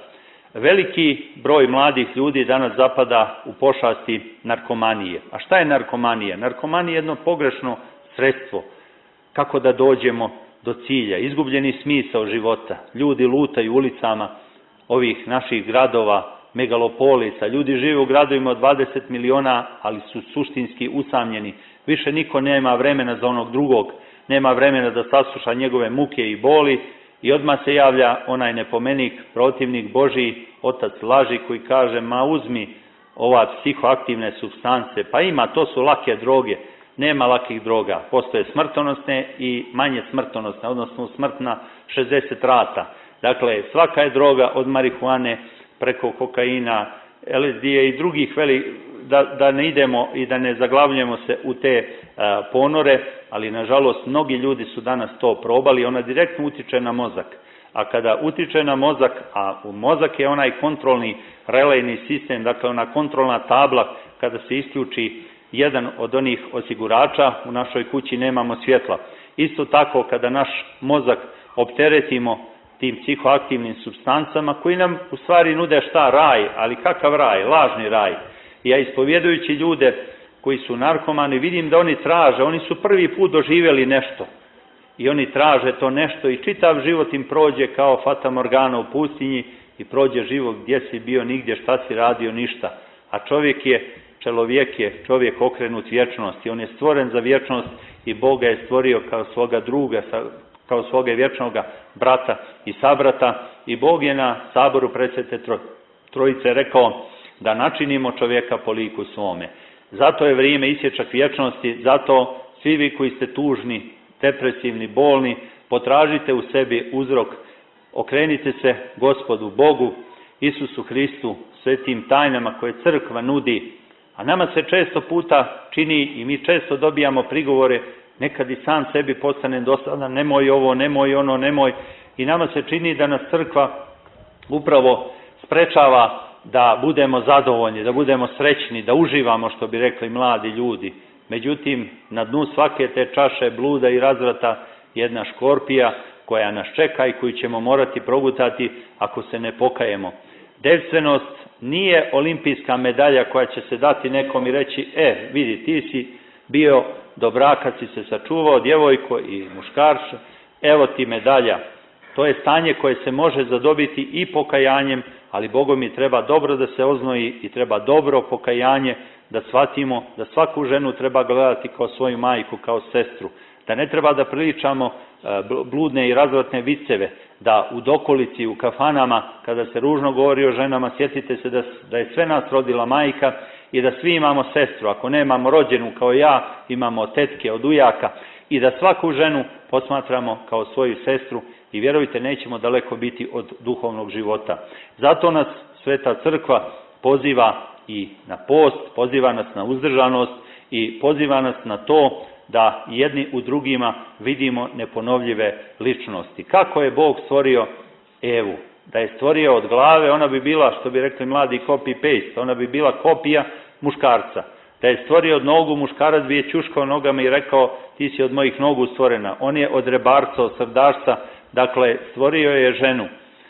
Veliki broj mladih ljudi danas zapada u pošasti narkomanije. A šta je narkomanija? Narkomanija je jedno pogrešno sredstvo kako da dođemo do cilja, izgubljeni smisao života. Ljudi lutaju ulicama ovih naših gradova, megalopolisa. Ljudi žive u gradovima od dvadeset miliona, ali su suštinski usamljeni. Više niko nema vremena za onog drugog, nema vremena da sasluša njegove muke i boli i odmah se javlja onaj nepomenik, protivnik Božji, otac laži koji kaže, ma uzmi ova psihoaktivne supstance, pa ima, to su lake droge. Nema lakih droga, postoje smrtonosne i manje smrtonosne, odnosno smrtna šezdeset rata. Dakle, svaka je droga od marihuane preko kokaina, L S D-a i drugih, veli, da, da ne idemo i da ne zaglavljamo se u te a, ponore, ali nažalost mnogi ljudi su danas to probali, ona direktno utiče na mozak. A kada utiče na mozak, a u mozak je onaj kontrolni relejni sistem, dakle ona kontrolna tabla, kada se isključi jedan od onih osigurača, u našoj kući nemamo svjetla. Isto tako, kada naš mozak opteretimo tim psihoaktivnim supstancama, koji nam u stvari nude šta? Raj, ali kakav raj? Lažni raj. Ja ispovjedujući ljude koji su narkomani, vidim da oni traže, oni su prvi put doživjeli nešto. I oni traže to nešto i čitav život im prođe kao Fata Morgana u pustinji i prođe život gdje si bio, nigdje, šta si radio, ništa. A čovjek je Čelovijek je čovjek okrenut vječnosti, on je stvoren za vječnost i Bog ga je stvorio kao svoga druga, kao svoga vječnog brata i sabrata i Bog je na saboru presvete trojice rekao da načinimo čovjeka po liku svome. Zato je vrijeme isječak vječnosti, zato svi vi koji ste tužni, depresivni, bolni, potražite u sebi uzrok, okrenite se Gospodu Bogu, Isusu Hristu, svetim tajnama koje crkva nudi. A nama se često puta čini i mi često dobijamo prigovore, nekad i sam sebi postane dosadan, nemoj ovo, nemoj ono, nemoj. I nama se čini da nas crkva upravo sprečava da budemo zadovoljni, da budemo srećni, da uživamo, što bi rekli mladi ljudi. Međutim, na dnu svake te čaše bluda i razvrata jedna škorpija koja nas čeka i koju ćemo morati progutati ako se ne pokajemo. Devstvenost nije olimpijska medalja koja će se dati nekom i reći, e, vidi, ti si bio do braka, si se sačuvao, djevojko i muškarče, evo ti medalja. To je stanje koje se može zadobiti i pokajanjem, ali Bogu mi treba dobro da se oznoji i treba dobro pokajanje, da shvatimo da svaku ženu treba gledati kao svoju majku, kao sestru, da ne treba da priličamo bludne i razvratne viceve, da u dokolici, u kafanama, kada se ružno govori o ženama, sjetite se da, da je sve nas rodila majka i da svi imamo sestru, ako nemamo rođenu kao ja, imamo tetke od ujaka, i da svaku ženu posmatramo kao svoju sestru i vjerujte, nećemo daleko biti od duhovnog života. Zato nas Sveta Crkva poziva i na post, poziva nas na uzdržanost i poziva nas na to da jedni u drugima vidimo neponovljive ličnosti. Kako je Bog stvorio Evu? Da je stvorio od glave, ona bi bila, što bi rekli mladi, copy-paste, ona bi bila kopija muškarca. Da je stvorio od nogu, muškarac bi je ćuškao nogama i rekao, ti si od mojih nogu stvorena. On je od rebarca, od srdašca, dakle, stvorio je ženu.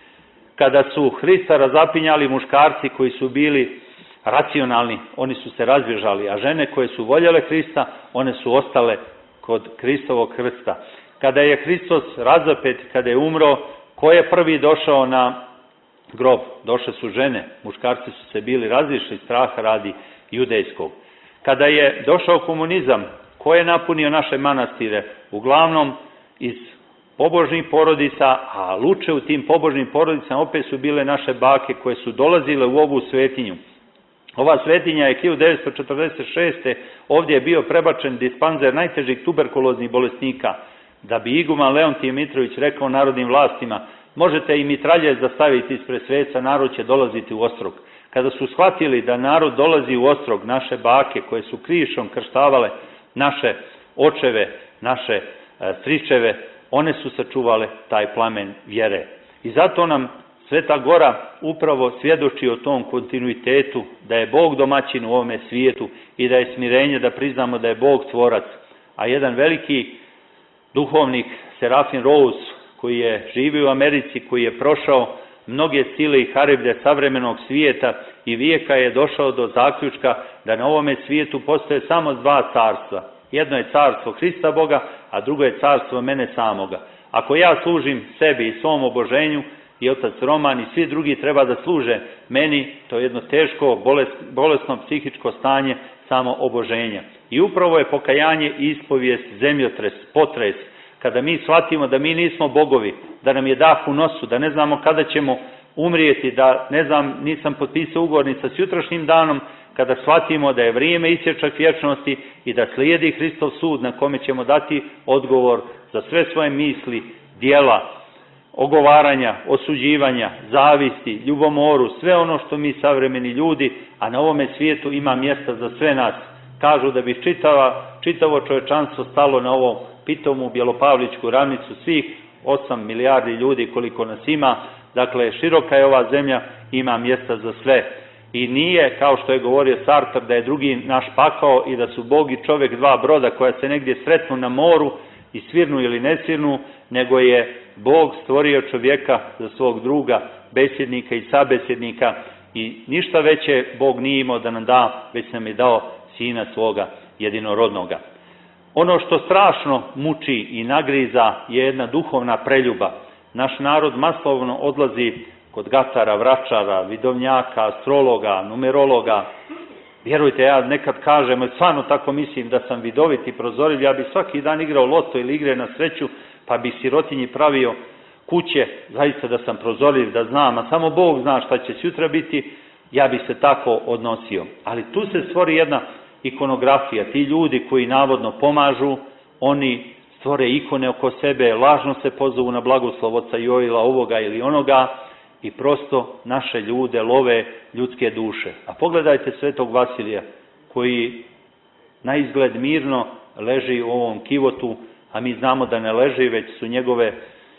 Kada su Hrista razapinjali muškarci koji su bili racionalni, oni su se razbježali, a žene koje su voljele Hrista, one su ostale kod Hristovog krsta. Kada je Hristos razapet, kada je umro, ko je prvi došao na grob? Došle su žene, muškarci su se bili razišli, straha radi judejskog. Kada je došao komunizam, ko je napunio naše manastire? Uglavnom iz pobožnih porodica, a luče u tim pobožnim porodicama opet su bile naše bake koje su dolazile u ovu svetinju. Ova svetinja je hiljadu devetsto četrdeset šeste. ovdje je bio prebačen dispanzer najtežih tuberkuloznih bolesnika, da bi iguman Leontije Mitrović rekao narodnim vlastima, možete i mitralje zastaviti ispred sveca, narod će dolaziti u Ostrog. Kada su shvatili da narod dolazi u Ostrog, naše bake koje su krišom krštavale naše očeve, naše e, stričeve, one su sačuvale taj plamen vjere. I zato nam Sveta Gora upravo svjedoči o tom kontinuitetu, da je Bog domaćin u ovome svijetu i da je smirenje da priznamo da je Bog tvorac. A jedan veliki duhovnik, Serafin Rose, koji je živio u Americi, koji je prošao mnoge sile i hariblje savremenog svijeta i vijeka, je došao do zaključka da na ovome svijetu postoje samo dva carstva. Jedno je carstvo Hrista Boga, a drugo je carstvo mene samoga. Ako ja služim sebi i svom oboženju, i otac Roman i svi drugi treba da služe meni, to je jedno teško, bolest, bolesno psihičko stanje samo oboženja. I upravo je pokajanje i ispovijest, zemljotres, potres, kada mi shvatimo da mi nismo bogovi, da nam je dah u nosu, da ne znamo kada ćemo umrijeti, da ne znam, nisam potpisao ugovor ni sa sutrašnjim danom, kada shvatimo da je vrijeme isječak vječnosti i da slijedi Hristov sud na kome ćemo dati odgovor za sve svoje misli, djela, ogovaranja, osuđivanja, zavisti, ljubomoru, sve ono što mi savremeni ljudi, a na ovome svijetu ima mjesta za sve nas. Kažu da bi čitava, čitavo čovječanstvo stalo na ovom pitomu Bjelopavličku ravnicu, svih osam milijardi ljudi koliko nas ima, dakle široka je ova zemlja, ima mjesta za sve. I nije, kao što je govorio Sartre, da je drugi naš pakao i da su Bog i čovjek dva broda koja se negdje sretnu na moru i svirnu ili ne svirnu, nego je Bog stvorio čovjeka za svog druga, besjednika i sabesjednika i ništa veće Bog nije imao da nam da, već nam je dao sina svoga jedinorodnoga. Ono što strašno muči i nagriza je jedna duhovna preljuba. Naš narod masovno odlazi kod gatara, vračara, vidovnjaka, astrologa, numerologa. Vjerujte, ja nekad kažem, stvarno tako mislim da sam vidovit i prozoriv, ja bi svaki dan igrao loto ili igre na sreću, pa bi sirotinji pravio kuće, zaista da sam prozoriv, da znam, a samo Bog zna šta će sutra biti, ja bi se tako odnosio. Ali tu se stvori jedna ikonografija, ti ljudi koji navodno pomažu, oni stvore ikone oko sebe, lažno se pozovu na blagoslov oca Joila, ovoga ili onoga, i prosto naše ljude love ljudske duše. A pogledajte svetog Vasilija, koji na izgled mirno leži u ovom kivotu, a mi znamo da ne leži, već su njegove,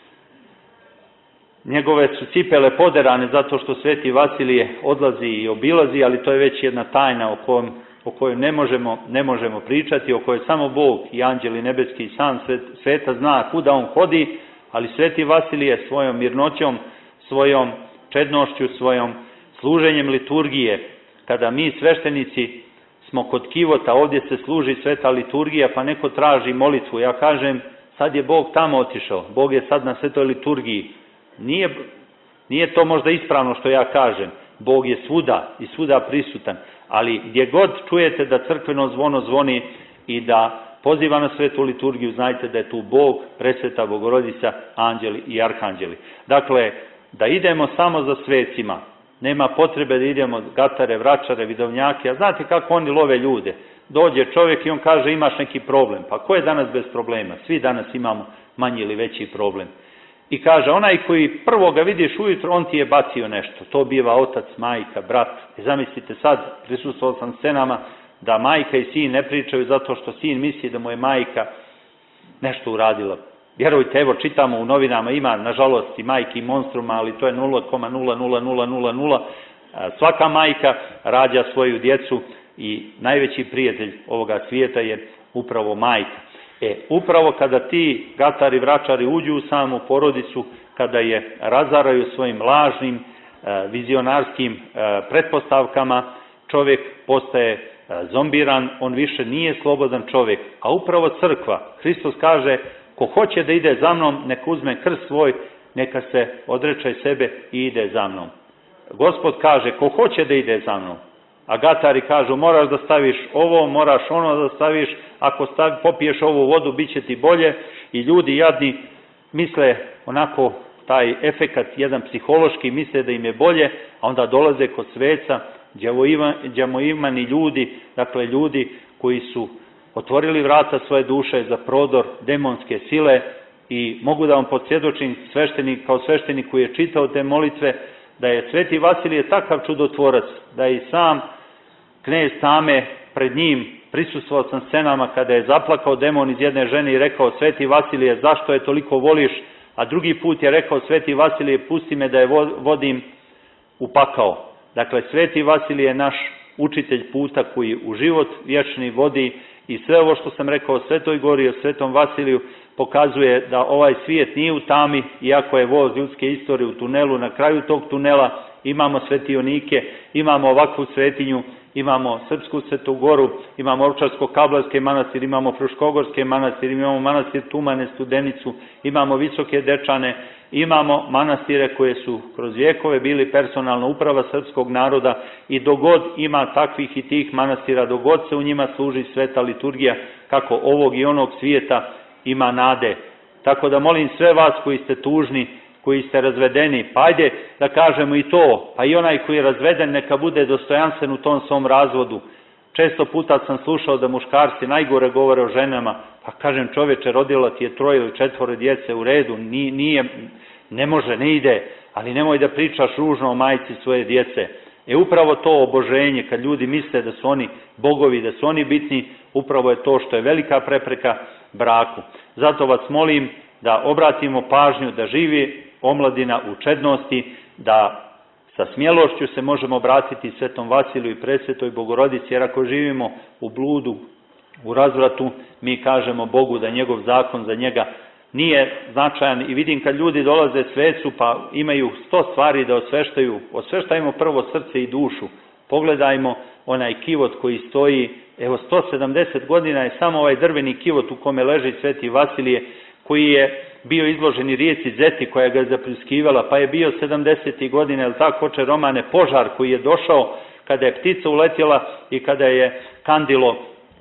njegove su cipele poderane zato što sveti Vasilije odlazi i obilazi, ali to je već jedna tajna o kojoj, o kojoj ne možemo, ne možemo pričati, o kojoj samo Bog i anđeli nebeski i sam svet, sveta zna kuda on hodi, ali sveti Vasilije svojom mirnoćom, svojom čednošću, svojom služenjem liturgije, kada mi sveštenici smo kod kivota, ovdje se služi sveta liturgija, pa neko traži molitvu. Ja kažem, sad je Bog tamo otišao, Bog je sad na svetoj liturgiji. Nije, nije to možda ispravno što ja kažem, Bog je svuda i svuda prisutan, ali gdje god čujete da crkveno zvono zvoni i da poziva na svetu liturgiju, znajte da je tu Bog, presveta Bogorodica, anđeli i arhanđeli. Dakle, da idemo samo za svecima, nema potrebe da idemo gatare, vračare, vidovnjake, a znate kako oni love ljude. Dođe čovjek i on kaže imaš neki problem, pa ko je danas bez problema? Svi danas imamo manji ili veći problem. I kaže, onaj koji prvo ga vidiš ujutro, on ti je bacio nešto. To biva otac, majka, brat. I zamislite sad, prisustvovao sam scenama, da majka i sin ne pričaju zato što sin misli da mu je majka nešto uradila. Vjerujte, evo čitamo u novinama, ima nažalost i majki i monstruma, ali to je nula zarez nula nula nula nula nula. Svaka majka rađa svoju djecu i najveći prijatelj ovoga svijeta je upravo majka. E, upravo kada ti gatari, vračari uđu u samu porodicu, kada je razaraju svojim lažnim, vizionarskim pretpostavkama, čovjek postaje zombiran, on više nije slobodan čovjek. A upravo crkva, Hristos kaže, ko hoće da ide za mnom, neka uzme krst svoj, neka se odreče sebe i ide za mnom. Gospod kaže, ko hoće da ide za mnom, a gatari kažu, moraš da staviš ovo, moraš ono da staviš, ako stavi, popiješ ovu vodu, bit će ti bolje. I ljudi jadni misle onako, taj efekat, jedan psihološki, misle da im je bolje, a onda dolaze kod sveca, đamoimani ljudi, dakle ljudi koji su otvorili vrata svoje duše za prodor demonske sile. I mogu da vam podsvjedočim, sveštenik, kao sveštenik koji je čitao te molitve, da je Sveti Vasilije takav čudotvorac, da je i sam knez Tame pred njim, prisustvovao sam scenama kada je zaplakao demon iz jedne žene i rekao, Sveti Vasilije, zašto je toliko voliš? A drugi put je rekao, Sveti Vasilije, pusti me da je vodim u pakao. Dakle, Sveti Vasilije je naš učitelj puta koji u život vječni vodi i sve ovo što sam rekao o Svetoj Gori i o Svetom Vasiliju pokazuje da ovaj svijet nije u tami, iako je voz ljudske istorije u tunelu, na kraju tog tunela imamo svetionike, imamo ovakvu svetinju, imamo Srpsku Svetu Goru, imamo Ovčarsko-Kablarski manastir, imamo Fruškogorski manastir, imamo manastir Tumane, Studenicu, imamo Visoke Dečane, imamo manastire koje su kroz vjekove bili personalna uprava srpskog naroda i dogod ima takvih i tih manastira, dogod se u njima služi sveta liturgija, kako ovog i onog svijeta, ima nade. Tako da molim sve vas koji ste tužni, koji ste razvedeni, pa ajde da kažemo i to, pa i onaj koji je razveden neka bude dostojanstven u tom svom razvodu. Često puta sam slušao da muškarci najgore govore o ženama, pa kažem, čoveče, rodila ti je troje ili četvore djece, u redu, nije, ne može, ne ide, ali nemoj da pričaš ružno o majci svoje djece. E upravo to oboženje, kad ljudi misle da su oni bogovi, da su oni bitni, upravo je to što je velika prepreka braku. Zato vas molim da obratimo pažnju, da živi omladina u čednosti, da sa smjelošću se možemo obratiti Svetom Vasiliju i Presvetoj Bogorodici, jer ako živimo u bludu, u razvratu, mi kažemo Bogu da njegov zakon za njega nije značajan. I vidim kad ljudi dolaze svecu pa imaju sto stvari da osveštaju, osveštajmo prvo srce i dušu. Pogledajmo onaj kivot koji stoji, evo sto sedamdeset godina je samo ovaj drveni kivot u kome leži Sveti Vasilije, koji je bio izložen i rijeci Zeti koja ga je zapljuskivala, pa je bio sedamdesetih godina, jel tako, oče Romane, požar koji je došao kada je ptica uletjela i kada je kandilo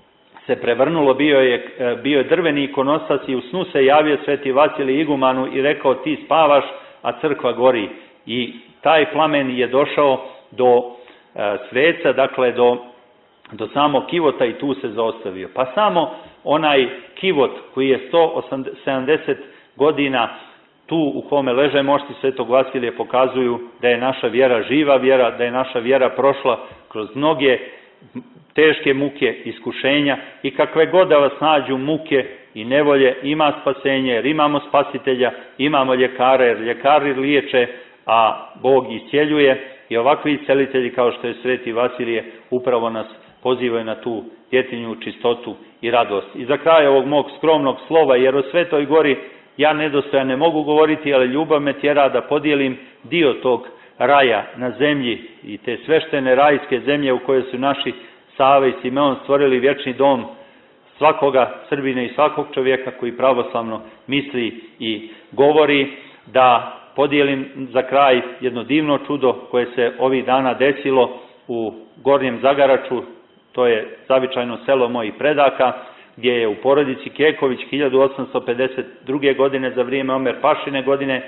se prevrnulo, bio je, bio je drveni ikonostas i u snu se javio Sveti Vasilije igumanu i rekao, ti spavaš, a crkva gori. I taj plamen je došao do e, sveca, dakle do, do samog kivota i tu se zaostavio. Pa samo onaj kivot koji je sto sedamdeset godina tu u kome leže mošti Svetog Vasilija pokazuju da je naša vjera živa vjera, da je naša vjera prošla kroz mnoge teške muke, iskušenja i kakve god da vas nađu muke i nevolje, ima spasenje, jer imamo spasitelja, imamo ljekare, jer ljekari liječe, a Bog iscijeljuje i ovakvi iscelitelji kao što je Sveti Vasilije upravo nas pozivaju na tu djetinju čistotu i radost. I za kraj ovog mog skromnog slova, jer o Svetoj Gori ja nedostojan ne mogu govoriti, ali ljubav me tjera da podijelim dio tog raja na zemlji i te sveštene rajske zemlje u kojoj su naši Sava i Simeon stvorili vječni dom svakoga Srbine i svakog čovjeka koji pravoslavno misli i govori, da podijelim za kraj jedno divno čudo koje se ovih dana desilo u Gornjem Zagaraču, to je zavičajno selo mojih predaka, gdje je u porodici Keković hiljadu osamsto pedeset druge. godine za vrijeme Omer Pašine godine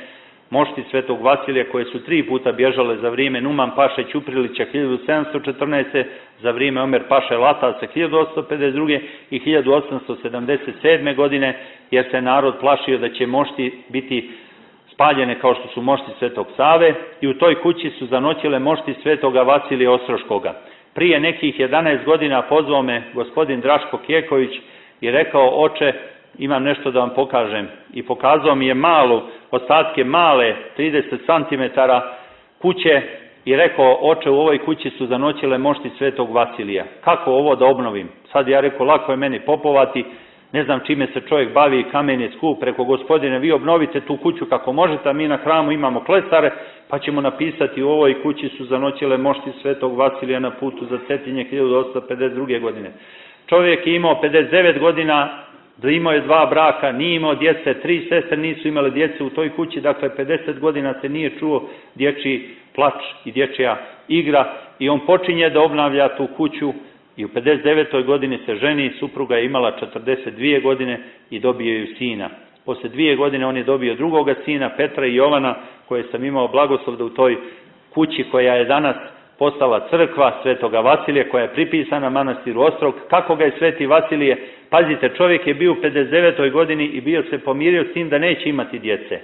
mošti Svetog Vasilija koje su tri puta bježale za vrijeme Numan Paše Ćuprilića hiljadu sedamsto četrnaeste. za vrijeme Omer Paše Latavca hiljadu osamsto pedeset druge. i hiljadu osamsto sedamdeset sedme. godine, jer se narod plašio da će mošti biti spaljene kao što su mošti Svetog Save, i u toj kući su zanoćile mošti Svetoga Vasilija Ostroškoga. Prije nekih jedanaest godina pozvao me gospodin Draško Kjeković i rekao: oče, imam nešto da vam pokažem. I pokazao mi je malu, ostatke male, trideset centimetara kuće i rekao: oče, u ovoj kući su zanoćile mošti Svetog Vasilija. Kako ovo da obnovim? Sad ja rekao: lako je meni popovati, ne znam čime se čovjek bavi, kamen je skup. Rekao: gospodine, vi obnovite tu kuću kako možete, a mi na hramu imamo klesare, pa ćemo napisati: u ovoj kući su zanoćile mošti Svetog Vasilija na putu za Cetinje hiljadu osamsto pedeset druge. godine. Čovjek je imao pedeset devet godina, da imao je dva braka, nije imao djece, tri sestre nisu imale djece u toj kući, dakle pedeset godina se nije čuo dječji plač i dječja igra, i on počinje da obnavlja tu kuću i u pedeset devetoj godini se ženi, supruga je imala četrdeset dvije godine i dobio ju sina. Posle dvije godine on je dobio drugoga sina, Petra i Jovana, koje sam imao blagoslov da u toj kući koja je danas postala crkva Svetoga Vasilija, koja je pripisana manastiru Ostrog. Kako ga je Sveti Vasilije, pazite, čovjek je bio u pedeset devetoj godini i bio se pomirio s tim da neće imati djece.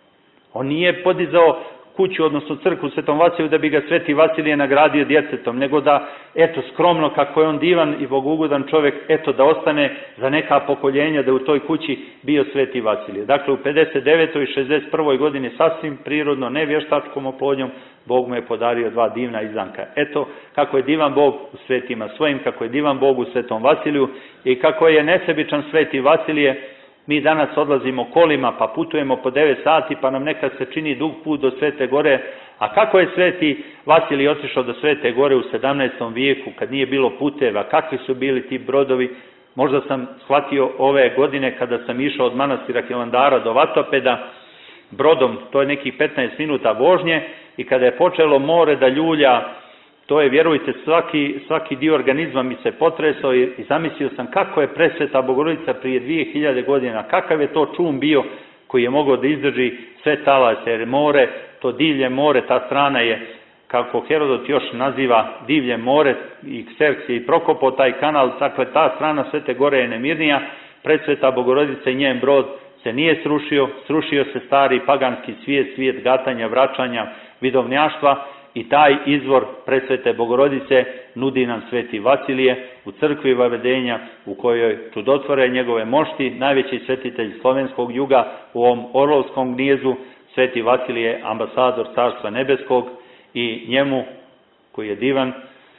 On nije podizao kuću, odnosno crkvu Svetom Vasiliju da bi ga Sveti Vasilije nagradio djetetom, nego da, eto, skromno, kako je on divan i bogugodan čovjek, eto, da ostane za neka pokoljenja da u toj kući bio Sveti Vasilije. Dakle, u pedeset devetoj i šezdeset prvoj godini sasvim prirodno, ne vještačkom oplodnjom, Bog mu je podario dva divna izdanka. Eto, kako je divan Bog u svetima svojim, kako je divan Bog u Svetom Vasiliju i kako je nesebičan Sveti Vasilije. Mi danas odlazimo kolima, pa putujemo po devet sati, pa nam nekad se čini dug put do Svete Gore. A kako je Sveti Vasilij otišao do Svete Gore u sedamnaestom vijeku, kad nije bilo puteva, kakvi su bili ti brodovi? Možda sam shvatio ove godine kada sam išao od manastira Hilandara do Vatopeda brodom, to je nekih petnaest minuta vožnje, i kada je počelo more da ljulja, to je, vjerujte, svaki, svaki dio organizma mi se potresao i, i zamislio sam kako je Presveta Bogorodica prije dvije hiljade godina, kakav je to čum bio koji je mogao da izdrži sve talase, jer more, to divlje more, ta strana je, kako Herodot još naziva, divlje more, i Kserks je i prokopao taj kanal, dakle ta strana Svete Gore je nemirnija. Presveta Bogorodica i njen brod se nije srušio, srušio se stari paganski svijet, svijet gatanja, vraćanja, vidovnjaštva, i taj izvor Presvete Bogorodice nudi nam Sveti Vasilije u crkvi Vavedenja, u kojoj čudotvore njegove mošti, najveći svetitelj slovenskog juga u ovom Orlovskom gnijezdu. Sveti Vasilije, ambasador Carstva Nebeskog, i njemu, koji je divan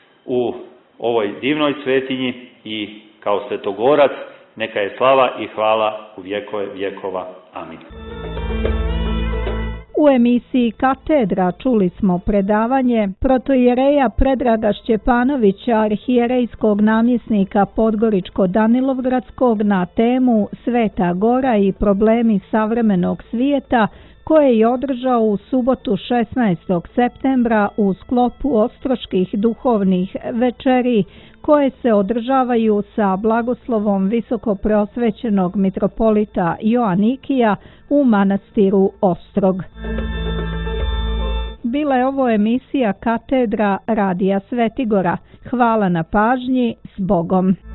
u ovoj divnoj svetinji i kao svetogorac, neka je slava i hvala u vjekove vjekova. Amin. U emisiji Katedra čuli smo predavanje protoijereja Predraga Šćepanovića, arhijerejskog namjesnika Podgoričko-Danilovgradskog, na temu Sveta Gora i problemi savremenog svijeta, koje je održao u subotu šesnaestog septembra u sklopu Ostroških duhovnih večeri, koje se održavaju sa blagoslovom visokopreosvećenog mitropolita Joanikija u manastiru Ostrog. Bila je ovo emisija Katedra Radija Svetigora. Hvala na pažnji, s Bogom.